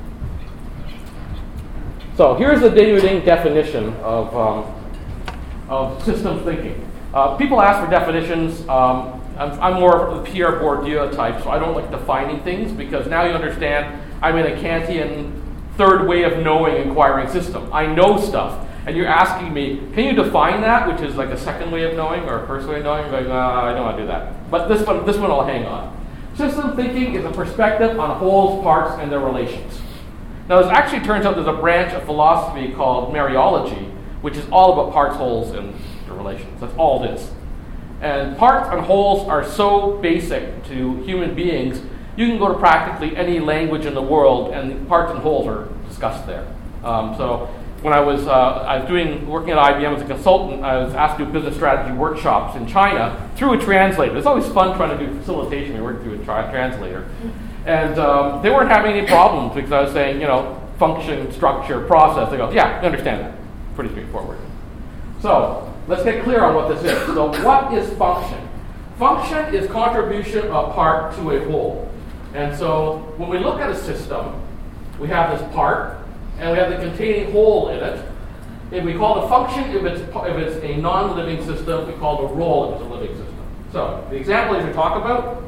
So here's the David Ng definition of, um, of systems thinking. Uh, people ask for definitions. Um, I'm, I'm more of the Pierre Bourdieu type, so I don't like defining things because now you understand I'm in a Kantian third way of knowing inquiring system. I know stuff. And you're asking me, can you define that, which is like a second way of knowing or a first way of knowing? I'm going, uh, I don't want to do that. But this one, this one I'll hang on. System thinking is a perspective on wholes, parts, and their relations. Now, it actually turns out there's a branch of philosophy called Mariology, which is all about parts, wholes, and their relations. That's all it is. And parts and wholes are so basic to human beings, you can go to practically any language in the world, and parts and wholes are discussed there. Um, so. When I was uh, I was doing working at I B M as a consultant, I was asked to do business strategy workshops in China through a translator. It's always fun trying to do facilitation. We work through a tra- translator, and um, they weren't having any problems because I was saying, you know, function, structure, process. They go, yeah, I understand that. Pretty straightforward. So let's get clear on what this is. So what is function? Function is contribution of part to a whole. And so when we look at a system, we have this part. And we have the containing whole in it. If we call the function, if it's if it's a non-living system, we call the role if it's a living system. So the example that we talk about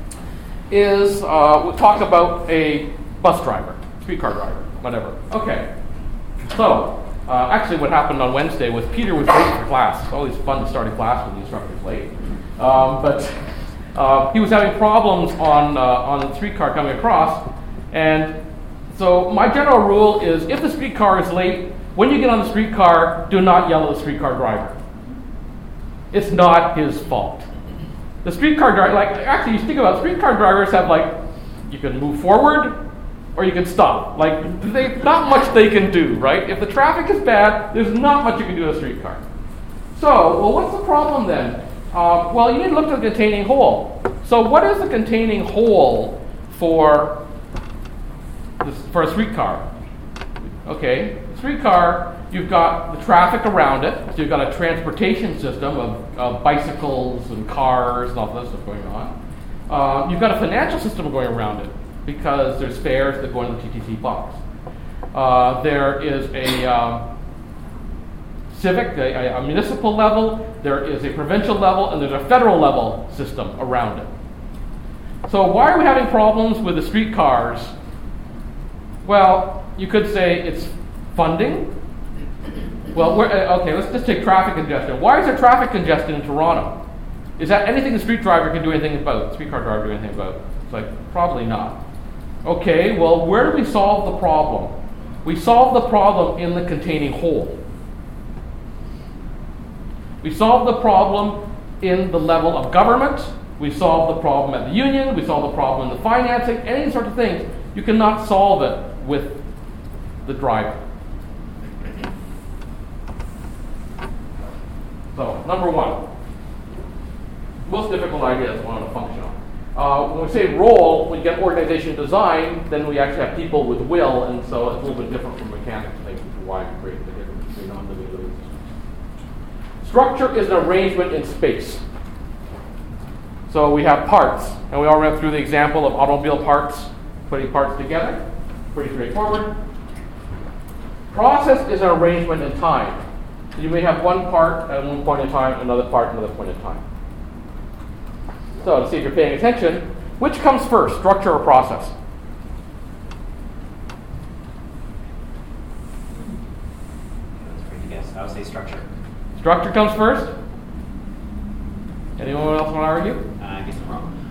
is uh, we talk about a bus driver, streetcar driver, whatever. Okay. So uh, actually, what happened on Wednesday was Peter was late for class. It's always fun to start a class when the instructor's late, um, but uh, he was having problems on uh, on the streetcar coming across, and. So my general rule is if the streetcar is late, when you get on the streetcar, do not yell at the streetcar driver. It's not his fault. The streetcar driver, like actually you think about it, streetcar drivers have like, you can move forward or you can stop. Like they, not much they can do, right? If the traffic is bad, there's not much you can do with a streetcar. So, well what's the problem then? Uh, well you need to look at the containing whole. So what is the containing whole for for a streetcar? Okay, streetcar, you've got the traffic around it, so you've got a transportation system of, of bicycles and cars and all that stuff going on. Uh, you've got a financial system going around it because there's fares that go in the T T C box. Uh, there is a uh, civic, a, a municipal level, there is a provincial level, and there's a federal level system around it. So why are we having problems with the streetcars? Well, you could say it's funding. Well, we're, uh, okay, let's just take traffic congestion. Why is there traffic congestion in Toronto? Is that anything the street driver can do anything about? The streetcar driver do anything about? It's like, probably not. Okay, well, where do we solve the problem? We solve the problem in the containing whole. We solve the problem in the level of government. We solve the problem at the union. We solve the problem in the financing. Any sort of things. You cannot solve it with the driver. So, number one, most difficult idea is one on a function. Uh, when we say role, when you get organization design, then we actually have people with will, and so it's a little bit different from mechanics, I think, why we create the difference between non-living and living systems. Structure is an arrangement in space. So we have parts, and we all went through the example of automobile parts, putting parts together. Pretty straightforward. Process is an arrangement in time. So you may have one part at one point in time, another part at another point in time. So to see if you're paying attention, Which comes first, structure or process? That's great to guess. I would say structure. Structure comes first? Anyone else want to argue? Uh, I guess I'm wrong.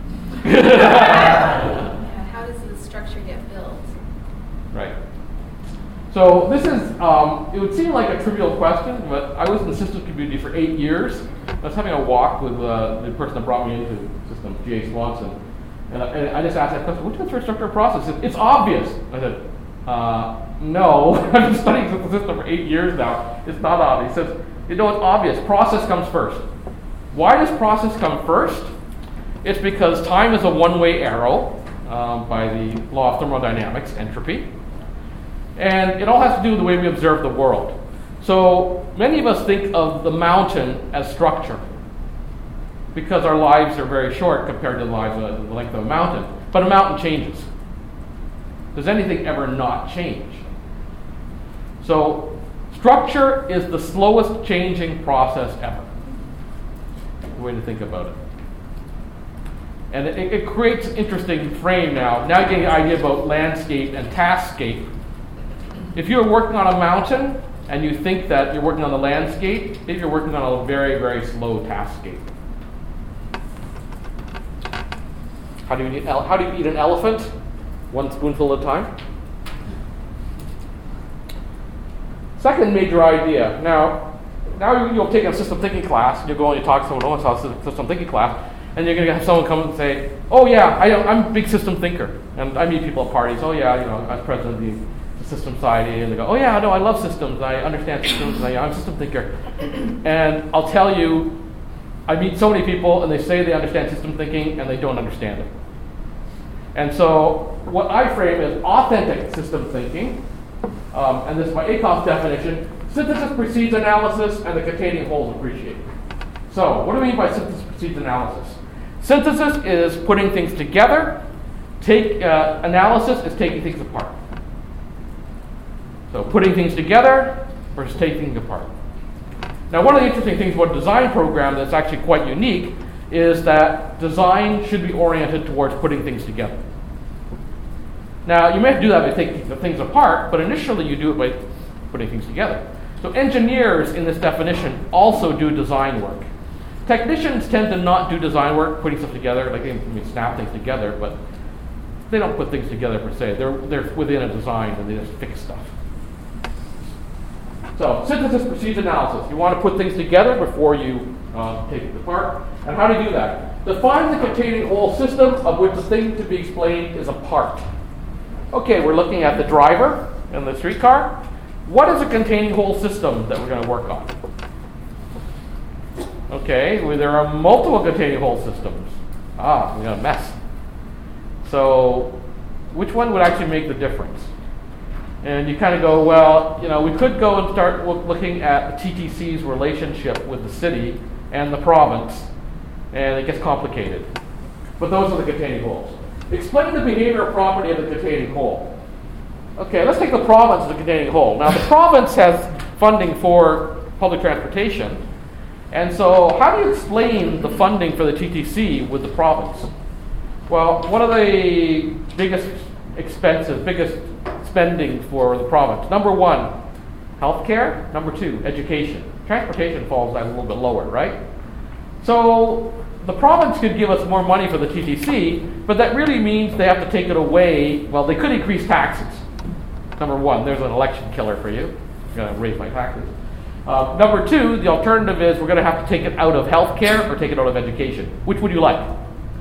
Yeah, how does the structure get built? Right. So this is, um, it would seem like a trivial question, but I was in the systems community for eight years. I was having a walk with uh, the person that brought me into systems, G A Swanson, and I, and I just asked that question, which one's for structure or process? He said, it's obvious. I said, uh, no, I've been studying the system for eight years now. It's not obvious. He says, you know, it's obvious. Process comes first. Why does process come first? It's because time is a one-way arrow um, by the law of thermodynamics, entropy. And it all has to do with the way we observe the world. So many of us think of the mountain as structure because our lives are very short compared to the lives of the length of a mountain. But a mountain changes. Does anything ever not change? So structure is the slowest changing process ever. The way to think about it. And it, it creates an interesting frame now. Now you're getting an idea about landscape and taskscape. If you're working on a mountain and you think that you're working on the landscape, maybe you're working on a very, very slow taskscape. How do you eat, how do you eat an elephant? One spoonful at a time. Second major idea. Now, now you'll take a system thinking class, and you'll go and you talk to someone, oh, it's a system thinking class, and you're going to have someone come and say, oh yeah, I, I'm a big system thinker. And I meet people at parties, oh yeah, you know, I was president of the System Society, and they go, oh yeah, no, I love systems, I understand systems, I, I'm a system thinker. And I'll tell you, I meet so many people, and they say they understand system thinking, and they don't understand it. And so what I frame as authentic system thinking, um, and this is my ACOS definition, synthesis precedes analysis, and the containing whole is appreciated. So what do we mean by synthesis precedes analysis? Synthesis is putting things together. Take uh, analysis is taking things apart. So putting things together versus taking things apart. Now, one of the interesting things about a design program that's actually quite unique is that design should be oriented towards putting things together. Now, you may have to do that by taking the things apart, but initially you do it by putting things together. So engineers in this definition also do design work. Technicians tend to not do design work, putting stuff together, like they can snap things together, but they don't put things together per se. They're, they're within a design and they just fix stuff. So synthesis precedes analysis. You want to put things together before you uh, take it apart. And how do you do that? Define the containing whole system of which the thing to be explained is a part. Okay, we're looking at the driver and the streetcar. What is a containing whole system that we're going to work on? Okay, well, there are multiple containing whole systems. Ah, we got a mess. So which one would actually make the difference? And you kind of go, well, you know, we could go and start looking at the T T C's relationship with the city and the province, and it gets complicated. But those are the containing wholes. Explain the behavior or property of the containing whole. Okay, let's take the province as the containing whole. Now, the province has funding for public transportation, and so how do you explain the funding for the T T C with the province? Well, one of the biggest expensive, biggest spending for the province. Number one, healthcare. Number two, education. Transportation falls down a little bit lower, right? So the province could give us more money for the T T C, but that really means they have to take it away. Well, they could increase taxes. Number one, there's an election killer for you. I'm going to raise my taxes. Uh, number two, the alternative is we're going to have to take it out of healthcare or take it out of education. Which would you like?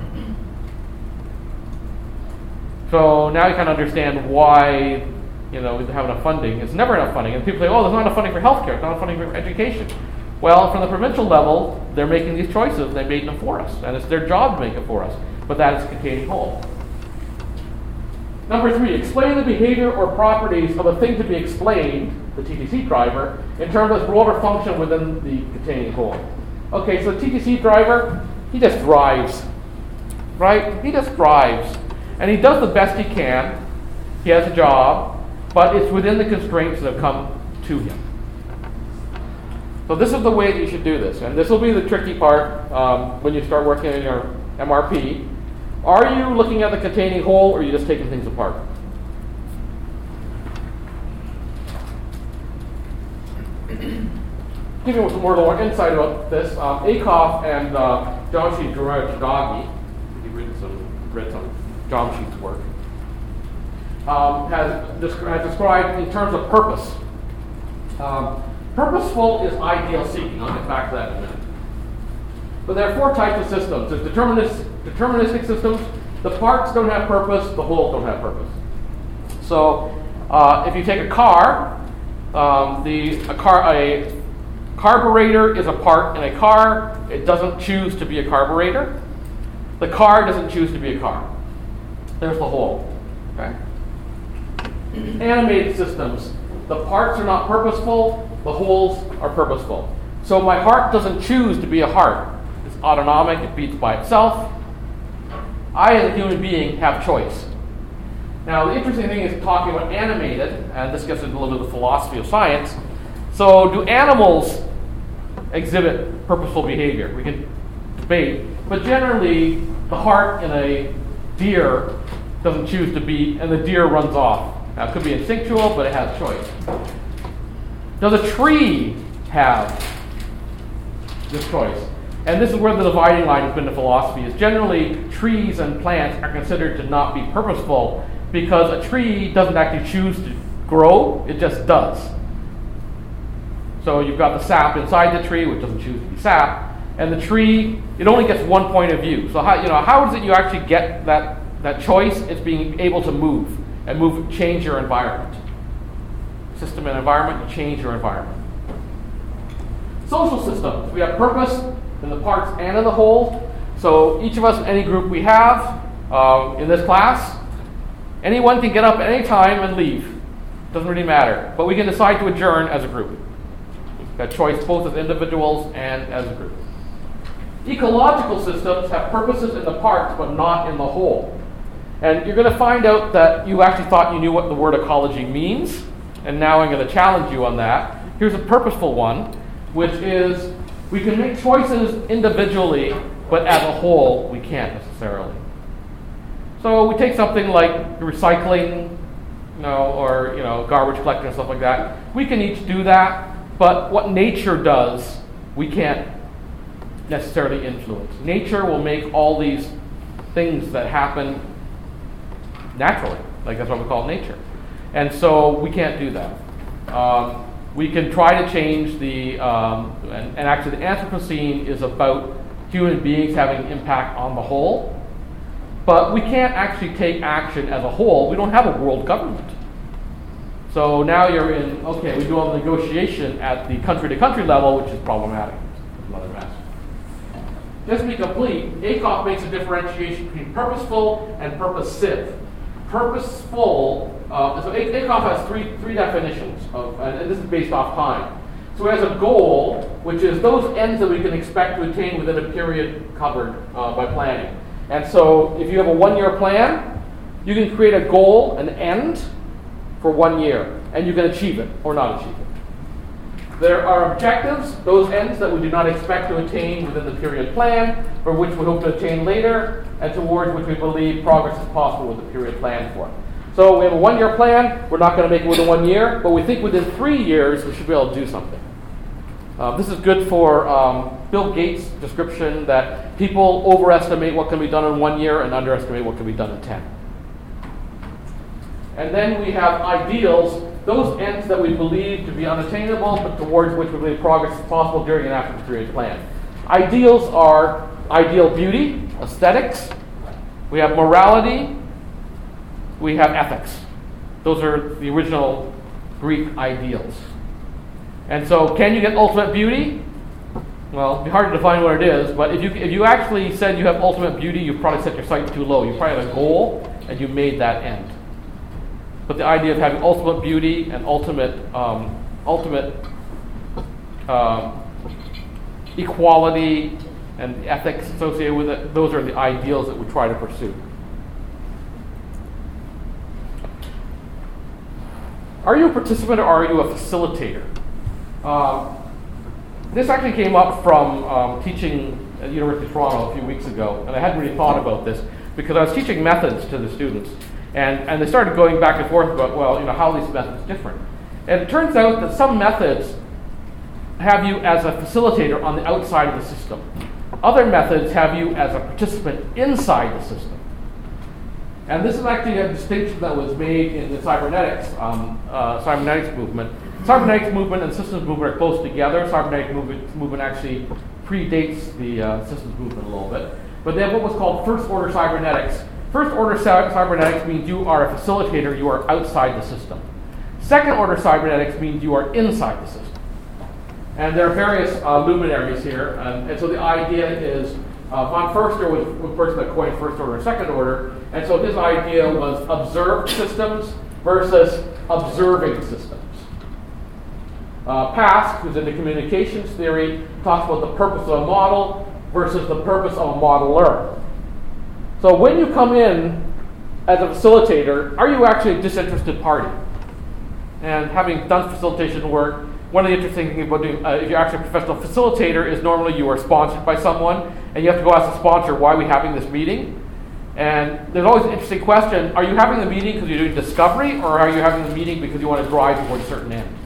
So now you kind of understand why, you know, we have enough funding. It's never enough funding. And people say, oh, there's not enough funding for healthcare, there's not enough funding for education. Well, from the provincial level, they're making these choices. They made them for us. And it's their job to make it for us. But that is a containing whole. Number three, explain the behavior or properties of a thing to be explained, the T T C driver, in terms of its role or function within the containing whole. Okay, so the T T C driver, he just drives, right? He just drives. And he does the best he can. He has a job, but it's within the constraints that have come to him. So this is the way that you should do this. And this will be the tricky part um, when you start working in your M R P. Are you looking at the containing whole, or are you just taking things apart? Give you some more more insight about this. Um, Akoff and uh, Jamshid Jadagi, you've written some, read some Jamshid's work, um, has, descri- has described in terms of purpose. Um, purposeful is ideal seeking. I'll get back to that in a minute. But there are four types of systems. There's deterministic, deterministic systems. The parts don't have purpose. The wholes don't have purpose. So uh, if you take a car, um, the a car a carburetor is a part in a car. It doesn't choose to be a carburetor. The car doesn't choose to be a car. There's the whole. Okay. Animated systems. The parts are not purposeful. The wholes are purposeful. So my heart doesn't choose to be a heart. It's autonomic. It beats by itself. I, as a human being, have choice. Now, the interesting thing is talking about animated, and this gets into a little bit of the philosophy of science. So, do animals exhibit purposeful behavior? We can debate. But generally, the heart in a deer doesn't choose to beat, and the deer runs off. Now, it could be instinctual, but it has choice. Does a tree have this choice? And this is where the dividing line has been in philosophy, is generally trees and plants are considered to not be purposeful because a tree doesn't actually choose to grow, it just does. So you've got the sap inside the tree, which doesn't choose to be sap, and the tree, it only gets one point of view. So how, you know, how is it you actually get that, that choice? It's being able to move, and move, change your environment. System and environment, you change your environment. Social systems, we have purpose in the parts and in the whole. So each of us in any group we have um, in this class, anyone can get up at any time and leave. Doesn't really matter. But we can decide to adjourn as a group. We've got choice both as individuals and as a group. Ecological systems have purposes in the parts but not in the whole. And you're going to find out that you actually thought you knew what the word ecology means, and now I'm going to challenge you on that. Here's a purposeful one, which is we can make choices individually, but as a whole, we can't necessarily. So we take something like recycling, you know, or you know, garbage collecting and stuff like that. We can each do that, but what nature does, we can't necessarily influence. Nature will make all these things that happen naturally, like that's what we call nature. And so we can't do that. Um, We can try to change the, um, and, and actually the Anthropocene is about human beings having an impact on the whole, but we can't actually take action as a whole. We don't have a world government. So now you're in, okay, we do all the negotiation at the country-to-country level, which is problematic. It's another mess. Just to be complete, Akoff makes a differentiation between purposeful and purposive. Purposeful, uh, so Akoff has three three definitions, of, and this is based off time. So it has a goal, which is those ends that we can expect to attain within a period covered uh, by planning. And so if you have a one-year plan, you can create a goal, an end, for one year, and you can achieve it or not achieve it. There are objectives, those ends that we do not expect to attain within the period plan, for which we hope to attain later, and towards which we believe progress is possible with the period planned for. So we have a one-year plan. We're not going to make it within one year, but we think within three years we should be able to do something. Uh, this is good for um, Bill Gates' description that people overestimate what can be done in one year and underestimate what can be done in ten. And then we have ideals, those ends that we believe to be unattainable, but towards which we believe progress is possible during and after the period plan. Ideals are ideal beauty, aesthetics. We have morality. We have ethics. Those are the original Greek ideals. And so, can you get ultimate beauty? Well, it'd be hard to define what it is, but if you if you actually said you have ultimate beauty, you probably set your sights too low. You probably had a goal, and you made that end. But the idea of having ultimate beauty and ultimate um, ultimate um, equality and ethics associated with it, those are the ideals that we try to pursue. Are you a participant or are you a facilitator? Um, this actually came up from um, teaching at the University of Toronto a few weeks ago, and I hadn't really thought about this. because I was teaching methods to the students, and, and they started going back and forth about, well, you know, how are these methods different? And it turns out that some methods have you as a facilitator on the outside of the system. Other methods have you as a participant inside the system. And this is actually a distinction that was made in the cybernetics, um, uh, cybernetics movement. Cybernetics movement and systems movement are close together. Cybernetics movement, movement actually predates the uh, systems movement a little bit. But they have what was called first order cybernetics. First order cy- cybernetics means you are a facilitator, you are outside the system. Second order cybernetics means you are inside the system. And there are various uh, luminaries here. Um, and so the idea is, uh, von Förster was the person that coined first order and second order. And so his idea was observed systems versus observing systems. Uh, Pask, who's into communications theory, talks about the purpose of a model versus the purpose of a modeler. So when you come in as a facilitator, are you actually a disinterested party? And having done facilitation work, one of the interesting things about doing, uh, if you're actually a professional facilitator, is normally you are sponsored by someone, and you have to go ask the sponsor, why are we having this meeting? And there's always an interesting question, are you having the meeting because you're doing discovery, or are you having the meeting because you want to drive towards a certain end?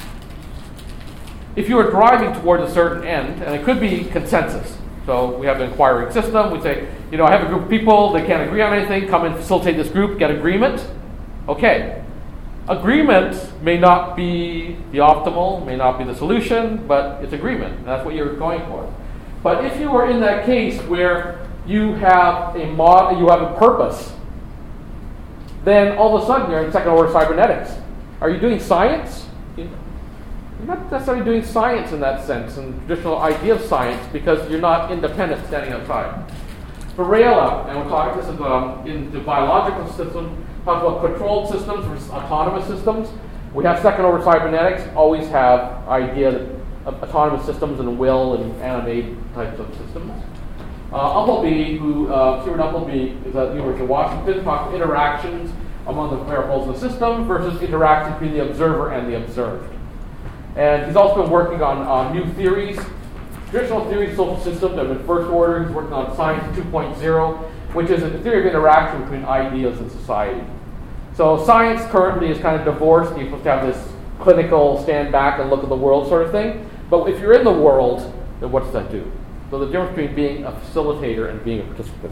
If you are driving towards a certain end, and it could be consensus, so we have an inquiring system, we say, you know, I have a group of people, they can't agree on anything, come and facilitate this group, get agreement. Okay. Agreement may not be the optimal, may not be the solution, but it's agreement, and that's what you're going for. But if you are in that case where you have a mod, you have a purpose, then all of a sudden you're in second order cybernetics. Are you doing science? You're not necessarily doing science in that sense, and the traditional idea of science, because you're not independent standing outside. Varela, and we're talking this is um, in the biological system, talks about controlled systems versus autonomous systems. We have second order cybernetics, always have idea that uh, autonomous systems and will and animate types of systems. Uh, Umpleby, who uh, Stuart Umpleby is at the University of Washington, talks about interactions among the variables in the system versus interactions between the observer and the observed. And he's also been working on uh, new theories, traditional theories of social systems that have been first order. He's working on science two point oh, which is a theory of interaction between ideas and society. So science currently is kind of divorced. You're supposed to have this clinical stand back and look at the world sort of thing. But if you're in the world, then what does that do? So the difference between being a facilitator and being a participant.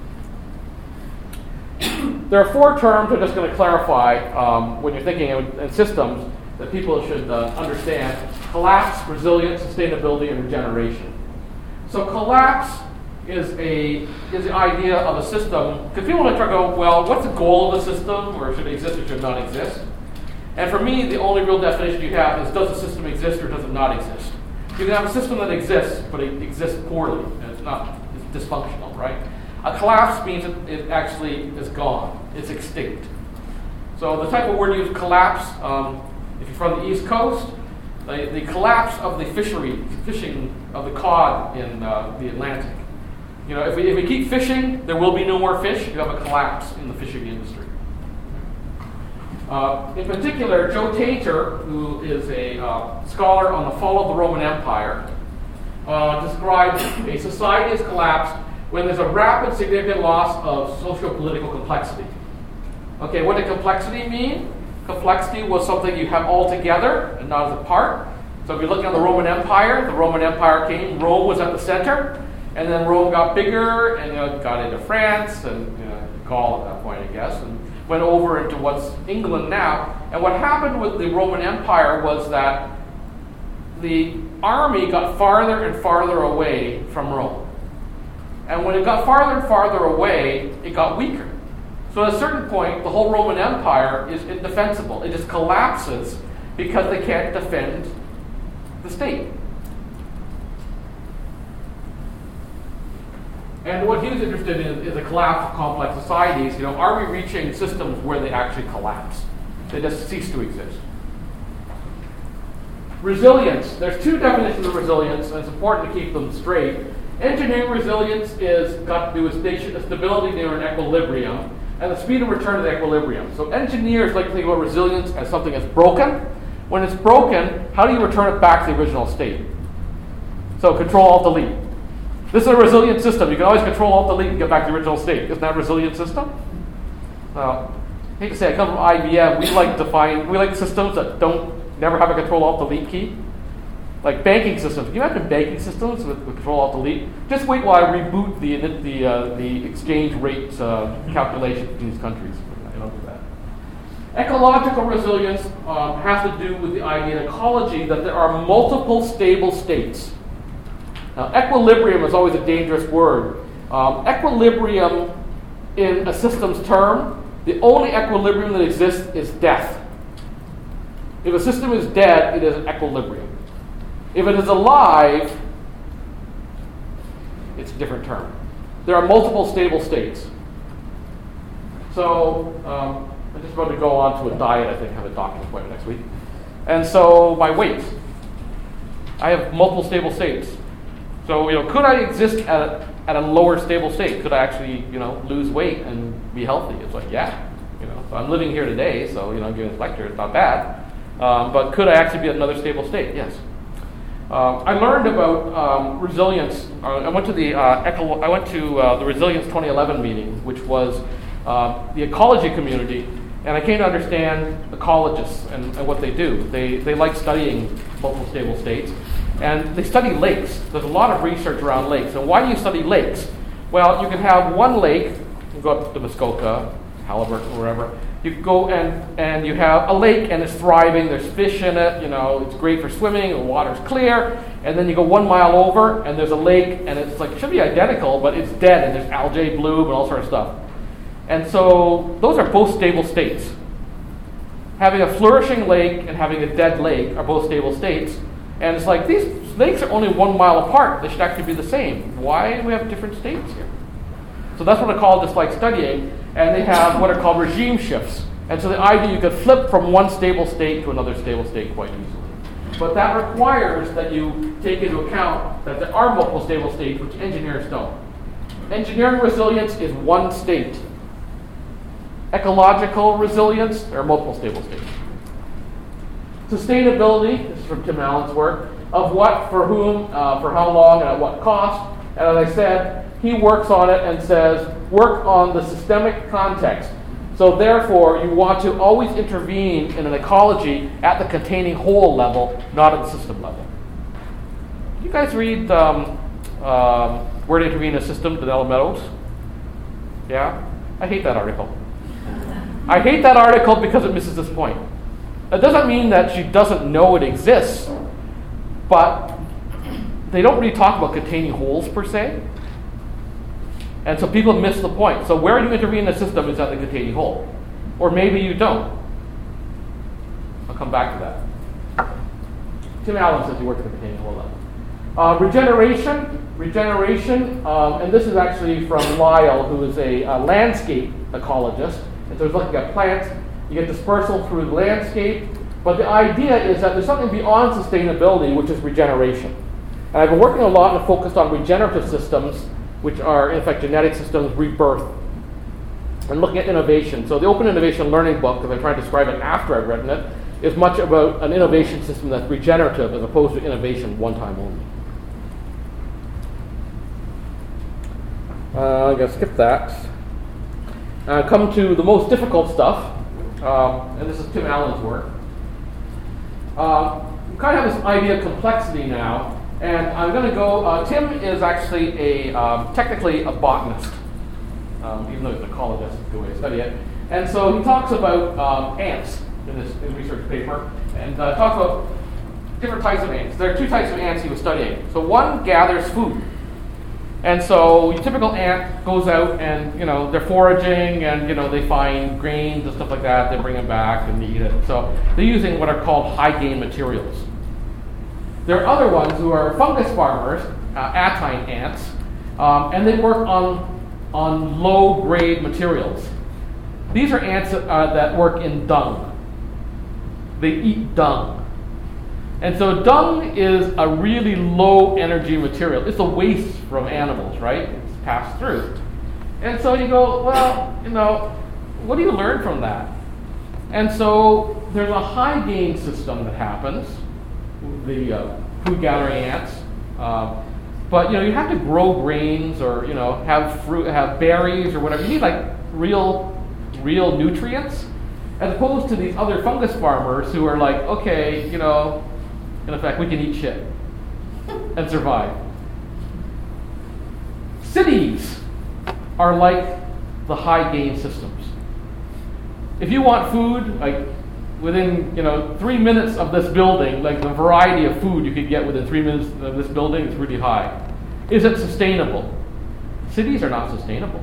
There are four terms I'm just going to clarify um, when you're thinking in, in systems that people should uh, understand: collapse, resilience, sustainability, and regeneration. So collapse is a is the idea of a system, because people want to try to go, well, what's the goal of the system, or should it exist or should it not exist? And for me, the only real definition you have is, does the system exist or does it not exist? You can have a system that exists, but it exists poorly, and it's not, it's dysfunctional, right? A collapse means it, it actually is gone, it's extinct. So the type of word used, collapse, um, if you're from the East Coast, the, the collapse of the fishery, fishing of the cod in uh, the Atlantic. You know, if we, if we keep fishing, there will be no more fish. You have a collapse in the fishing industry. Uh, in particular, Joe Tainter, who is a uh, scholar on the fall of the Roman Empire, uh, describes a society as collapsed when there's a rapid, significant loss of socio-political complexity. Okay, what did complexity mean? Complexity was something you have all together and not as a part. So if you're looking at the Roman Empire, the Roman Empire came, Rome was at the center, and then Rome got bigger and you know, got into France and you know, Gaul at that point, I guess, and went over into what's England now. And what happened with the Roman Empire was that the army got farther and farther away from Rome. And when it got farther and farther away, it got weaker. So at a certain point, the whole Roman Empire is indefensible. It just collapses because they can't defend the state. And what he was interested in is a collapse of complex societies. You know, are we reaching systems where they actually collapse? They just cease to exist. Resilience. There's two definitions of resilience, and it's important to keep them straight. Engineering resilience is got to do with station, stability near an equilibrium, and the speed of return to the equilibrium. So engineers like to think about resilience as something that's broken. When it's broken, how do you return it back to the original state? So Control Alt Delete. This is a resilient system. You can always control alt delete and get back to the original state. Isn't that a resilient system? Well, I hate to say, I come from I B M. We like to find we like systems that don't never have a control alt delete key. Like banking systems. Can you imagine banking systems with, with control alt delete? Just wait while I reboot the the uh, the exchange rate uh, calculation in these countries. I don't do that. Ecological resilience um, has to do with the idea in ecology that there are multiple stable states. Now, equilibrium is always a dangerous word. Um, equilibrium in a system's term, the only equilibrium that exists is death. If a system is dead, it is equilibrium. If it is alive, it's a different term. There are multiple stable states. So, um, I'm just about to go on to a diet, I think, have a doctor's appointment next week. And so, my weight. I have multiple stable states. So, you know, could I exist at a, at a lower stable state? Could I actually, you know, lose weight and be healthy? It's like, yeah. You know, so I'm living here today, so, you know, I'm giving this lecture. It's not bad. Um, but could I actually be at another stable state? Yes. Um, I learned about um, resilience. Uh, I went to the uh, eco- I went to uh, the Resilience twenty eleven meeting, which was uh, the ecology community, and I came to understand ecologists and, and what they do. They they like studying multiple stable states, and they study lakes. There's a lot of research around lakes. And why do you study lakes? Well, you can have one lake. You can go up to Muskoka, Halliburton, wherever. You go and, and you have a lake and it's thriving, there's fish in it, you know, it's great for swimming, the water's clear, and then you go one mile over and there's a lake and it's like, it should be identical, but it's dead and there's algae bloom and all sorts of stuff. And so those are both stable states. Having a flourishing lake and having a dead lake are both stable states. And it's like, these lakes are only one mile apart, they should actually be the same. Why do we have different states here? So that's what ecologists like studying. And they have what are called regime shifts. And so the idea you could flip from one stable state to another stable state quite easily. But that requires that you take into account that there are multiple stable states, which engineers don't. Engineering resilience is one state. Ecological resilience, there are multiple stable states. Sustainability, this is from Tim Allen's work, of what, for whom, uh, for how long, and at what cost. And as I said, he works on it and says, work on the systemic context. So therefore, you want to always intervene in an ecology at the containing whole level, not at the system level. Did you guys read um, um, Where to Intervene in a System, Donella Meadows? Yeah? I hate that article. I hate that article because it misses this point. It doesn't mean that she doesn't know it exists, but they don't really talk about containing wholes per se. And so people miss the point. So where you intervene in the system is at the containing whole. Or maybe you don't. I'll come back to that. Tim Allen says he works at the containing whole level. Uh, regeneration. Regeneration, um, and this is actually from Lyle, who is a, a landscape ecologist. And so he's looking at plants. You get dispersal through the landscape. But the idea is that there's something beyond sustainability, which is regeneration. And I've been working a lot and focused on regenerative systems, which are, in fact, genetic systems, rebirth, and looking at innovation. So the Open Innovation Learning book, because I try to describe it after I've written it, is much about an innovation system that's regenerative as opposed to innovation one time only. Uh, I'm going to skip that. Uh, come to the most difficult stuff, um, and this is Tim Allen's work. Uh, we kind of have this idea of complexity now. And I'm going to go, uh, Tim is actually a, um, technically a botanist, um, even though he's an ecologist, is the way to study it. And so he talks about um, ants in this in research paper, and uh, talks about different types of ants. There are two types of ants he was studying. So one gathers food. And so your typical ant goes out and, you know, they're foraging and, you know, they find grains and stuff like that, they bring them back and they eat it. So they're using what are called high-gain materials. There are other ones who are fungus farmers, uh, attine ants, um, and they work on, on low-grade materials. These are ants that, uh, that work in dung. They eat dung. And so dung is a really low-energy material. It's a waste from animals, right? It's passed through. And so you go, well, you know, what do you learn from that? And so there's a high-gain system that happens. The uh, food gathering ants. Uh, but you know, you have to grow grains or you know have fruit, have berries or whatever. You need like real, real nutrients, as opposed to these other fungus farmers who are like, okay, you know, in effect, we can eat shit and survive. Cities are like the high gain systems. If you want food, like within you know three minutes of this building, like the variety of food you could get within three minutes of this building is really high. Is it sustainable? Cities are not sustainable.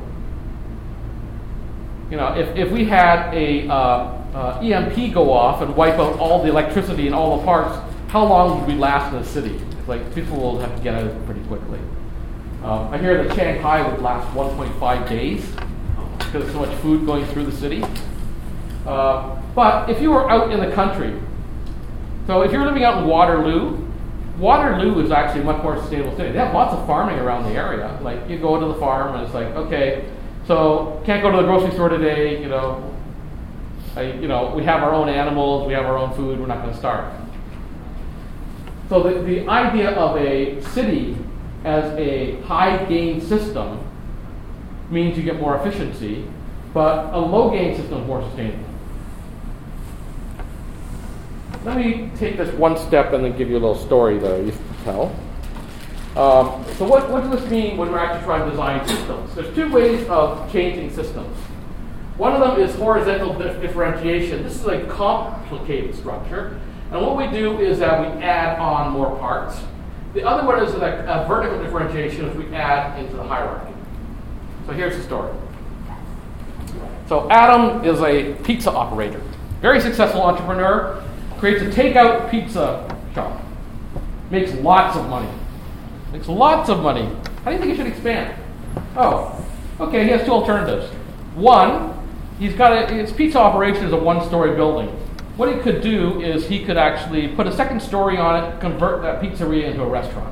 You know, if, if we had a uh, uh, E M P go off and wipe out all the electricity in all the parks, how long would we last in a city? It's like people will have to get out pretty quickly. Um, I hear that Shanghai would last one point five days because of so much food going through the city. Uh, but if you were out in the country, so if you're living out in Waterloo, Waterloo is actually a much more sustainable city. They have lots of farming around the area. Like you go to the farm and it's like, okay, so can't go to the grocery store today. You know, I, you know, we have our own animals, we have our own food. We're not going to starve. So the, the idea of a city as a high gain system means you get more efficiency, but a low gain system is more sustainable. Let me take this one step and then give you a little story that I used to tell. Um, so what, what does this mean when we're actually trying to design systems? There's two ways of changing systems. One of them is horizontal dif- differentiation. This is a complicated structure. And what we do is that we add on more parts. The other one is a, a vertical differentiation, which we add into the hierarchy. So here's the story. So Adam is a pizza operator. Very successful entrepreneur. Creates a takeout pizza shop. Makes lots of money. Makes lots of money. How do you think he should expand? Oh, okay, he has two alternatives. One, he's got a, his pizza operation is a one-story building. What he could do is he could actually put a second story on it, convert that pizzeria into a restaurant.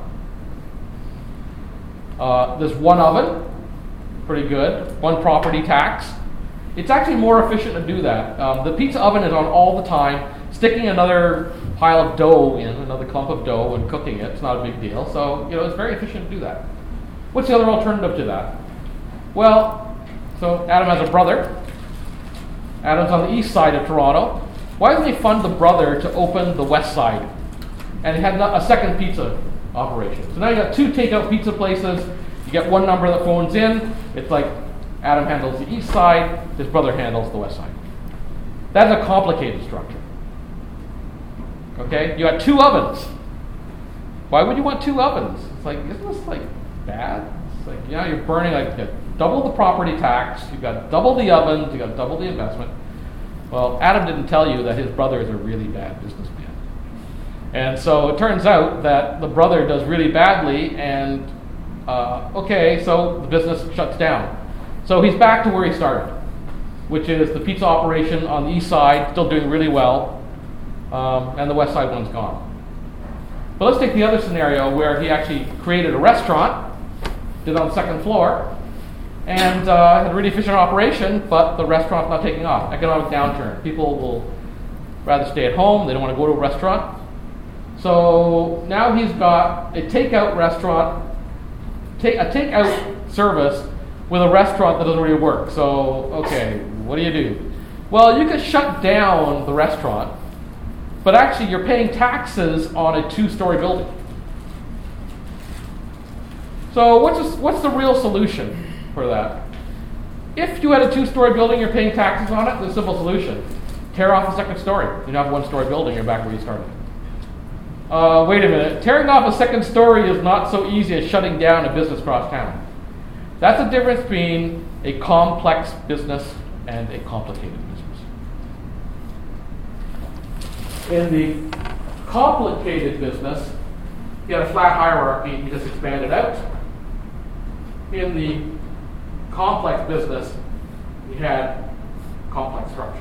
Uh, there's one oven, pretty good, one property tax. It's actually more efficient to do that. Um, the pizza oven is on all the time. Sticking another pile of dough in, another clump of dough, and cooking it, it's not a big deal. So, you know, it's very efficient to do that. What's the other alternative to that? Well, so Adam has a brother. Adam's on the east side of Toronto. Why doesn't he fund the brother to open the west side? And he had a second pizza operation. So now you got two takeout pizza places. You get one number that phones in. It's like Adam handles the east side, his brother handles the west side. That's a complicated structure. Okay, you got two ovens. Why would you want two ovens? It's like, isn't this like bad? It's like, you know, you're burning like you got double the property tax, you've got double the ovens, you got double the investment. Well, Adam didn't tell you that his brother is a really bad businessman. And so it turns out that the brother does really badly, and uh, okay, so the business shuts down. So he's back to where he started, which is the pizza operation on the east side, still doing really well. Um, and the west side one's gone. But let's take the other scenario where he actually created a restaurant, did it on the second floor, and uh, had a really efficient operation, but the restaurant's not taking off. Economic downturn. People will rather stay at home. They don't want to go to a restaurant. So now he's got a takeout restaurant, take, a takeout service with a restaurant that doesn't really work. So, okay, what do you do? Well, you could shut down the restaurant, but actually you're paying taxes on a two-story building. So what's the, what's the real solution for that? If you had a two-story building, you're paying taxes on it, there's a simple solution. Tear off the second story. You now have a one-story building, you're back where you started. Uh, wait a minute. Tearing off a second story is not so easy as shutting down a business across town. That's the difference between a complex business and a complicated business. In the complicated business, you had a flat hierarchy, you just expand it out. In the complex business, you had complex structure.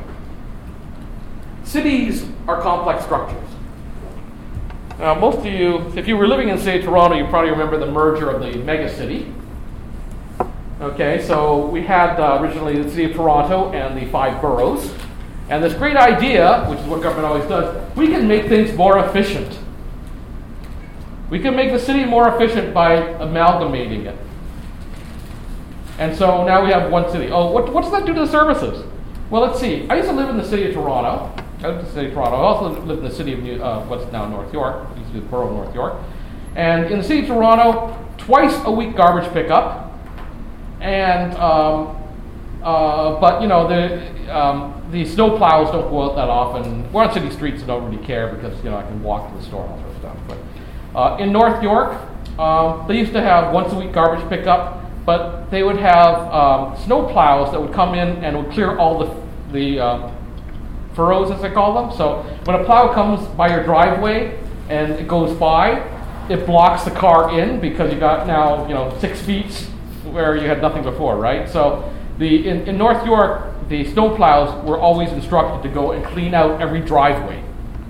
Cities are complex structures. Now, most of you, if you were living in, say, Toronto, you probably remember the merger of the megacity. Okay, so we had uh, originally the city of Toronto and the five boroughs. And this great idea, which is what government always does, we can make things more efficient. We can make the city more efficient by amalgamating it. And so now we have one city. Oh, what, what does that do to the services? Well, let's see. I used to live in the city of Toronto. I lived in the city of Toronto. I also lived in the city of New, uh, what's now North York. It used to be the borough of North York. And in the city of Toronto, twice a week garbage pickup. And, um, uh, but, you know, the um, the snow plows don't go out that often. We're on city streets, so don't really care because, you know, I can walk to the store and all sorts of stuff. But uh, in North York, um, they used to have once a week garbage pickup. But they would have um, snow plows that would come in and would clear all the the um, furrows, as they call them. So when a plow comes by your driveway and it goes by, it blocks the car in because you got now you know six feet where you had nothing before, right? So the in, in North York, the snow plows were always instructed to go and clean out every driveway.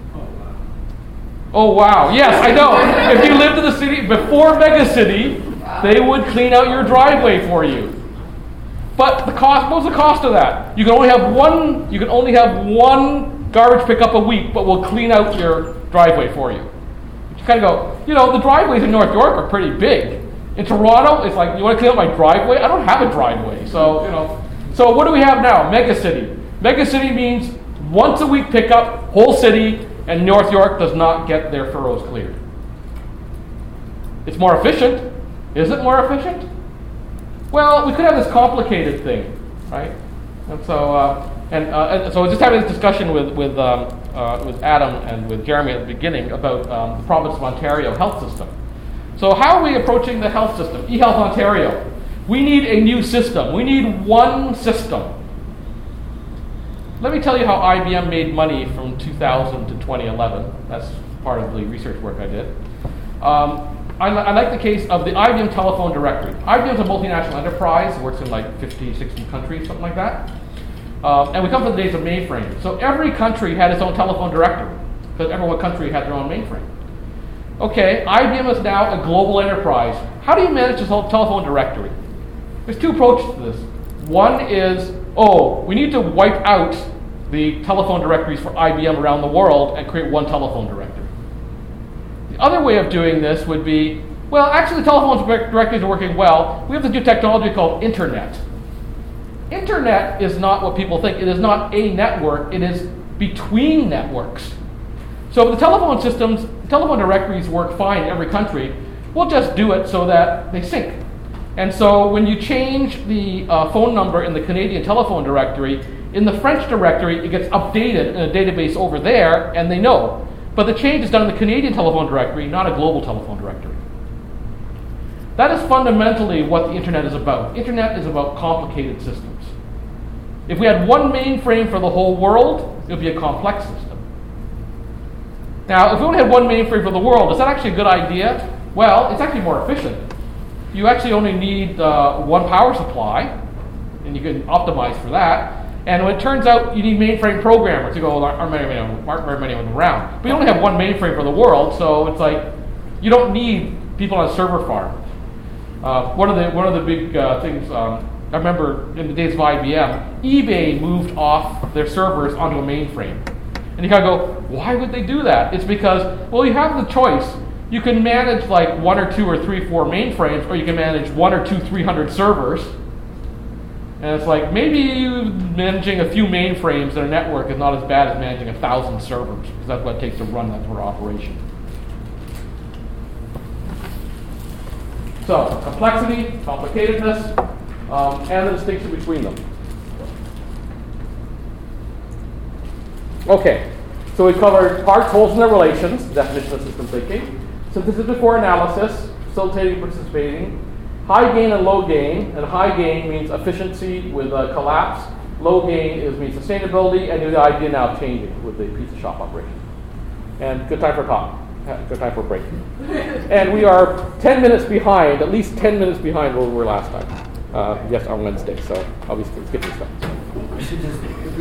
Oh wow! Yes, I know. If you lived in the city before Megacity, they would clean out your driveway for you. But the cost, what's the cost of that? You can only have one, you can only have one garbage pickup a week, but we'll clean out your driveway for you. You kind of go, you know, the driveways in North York are pretty big. In Toronto, it's like, you want to clean out my driveway? I don't have a driveway. So, you know, so what do we have now? Megacity. Megacity means once a week pickup, whole city, and North York does not get their furrows cleared. It's more efficient. Is it more efficient? Well, we could have this complicated thing, right? And so, uh, and, uh, and so, I was just having this discussion with with um, uh, with Adam and with Jeremy at the beginning about um, the province of Ontario health system. So, how are we approaching the health system? eHealth Ontario. We need a new system. We need one system. Let me tell you how I B M made money from two thousand to twenty eleven. That's part of the research work I did. Um, I, li- I like the case of the I B M telephone directory. I B M is a multinational enterprise, works in like fifty, sixty countries, something like that. Uh, and we come from the days of mainframe. So every country had its own telephone directory, because every country had their own mainframe. Okay, I B M is now a global enterprise. How do you manage this whole telephone directory? There's two approaches to this. One is, oh, we need to wipe out the telephone directories for I B M around the world and create one telephone directory. The other way of doing this would be, well, actually the telephone directories are working well. We have this new technology called Internet. Internet is not what people think. It is not a network. It is between networks. So the telephone systems, telephone directories work fine in every country. We'll just do it so that they sync. And so when you change the uh, phone number in the Canadian telephone directory, in the French directory, it gets updated in a database over there, and they know. But the change is done in the Canadian telephone directory, not a global telephone directory. That is fundamentally what the Internet is about. Internet is about complicated systems. If we had one mainframe for the whole world, it would be a complex system. Now, if we only had one mainframe for the world, is that actually a good idea? Well, it's actually more efficient. You actually only need uh, one power supply, and you can optimize for that. And when it turns out you need mainframe programmers, you go, well, aren't many, aren't very many of them around. But you only have one mainframe for the world, so it's like you don't need people on a server farm. Uh, one of the one of the big uh, things um, I remember in the days of I B M, eBay moved off their servers onto a mainframe, and you kind of go, why would they do that? It's because, well, you have the choice. You can manage like one or two or three, four mainframes, or you can manage one or two, three hundred servers. And it's like, maybe managing a few mainframes in a network is not as bad as managing a thousand servers, because that's what it takes to run that sort of operation. So, complexity, complicatedness, um, and the distinction between them. Okay, so we've covered parts, wholes, and their relations, definition of system thinking, synthesis before analysis, facilitating, participating, high gain and low gain, and high gain means efficiency with a collapse. Low gain is means sustainability, and the idea now of changing with the pizza shop operation. And good time for a talk. Good time for a break. And we are ten minutes behind, at least ten minutes behind where we were last time. Uh, yes, on Wednesday, so I'll be skipping stuff.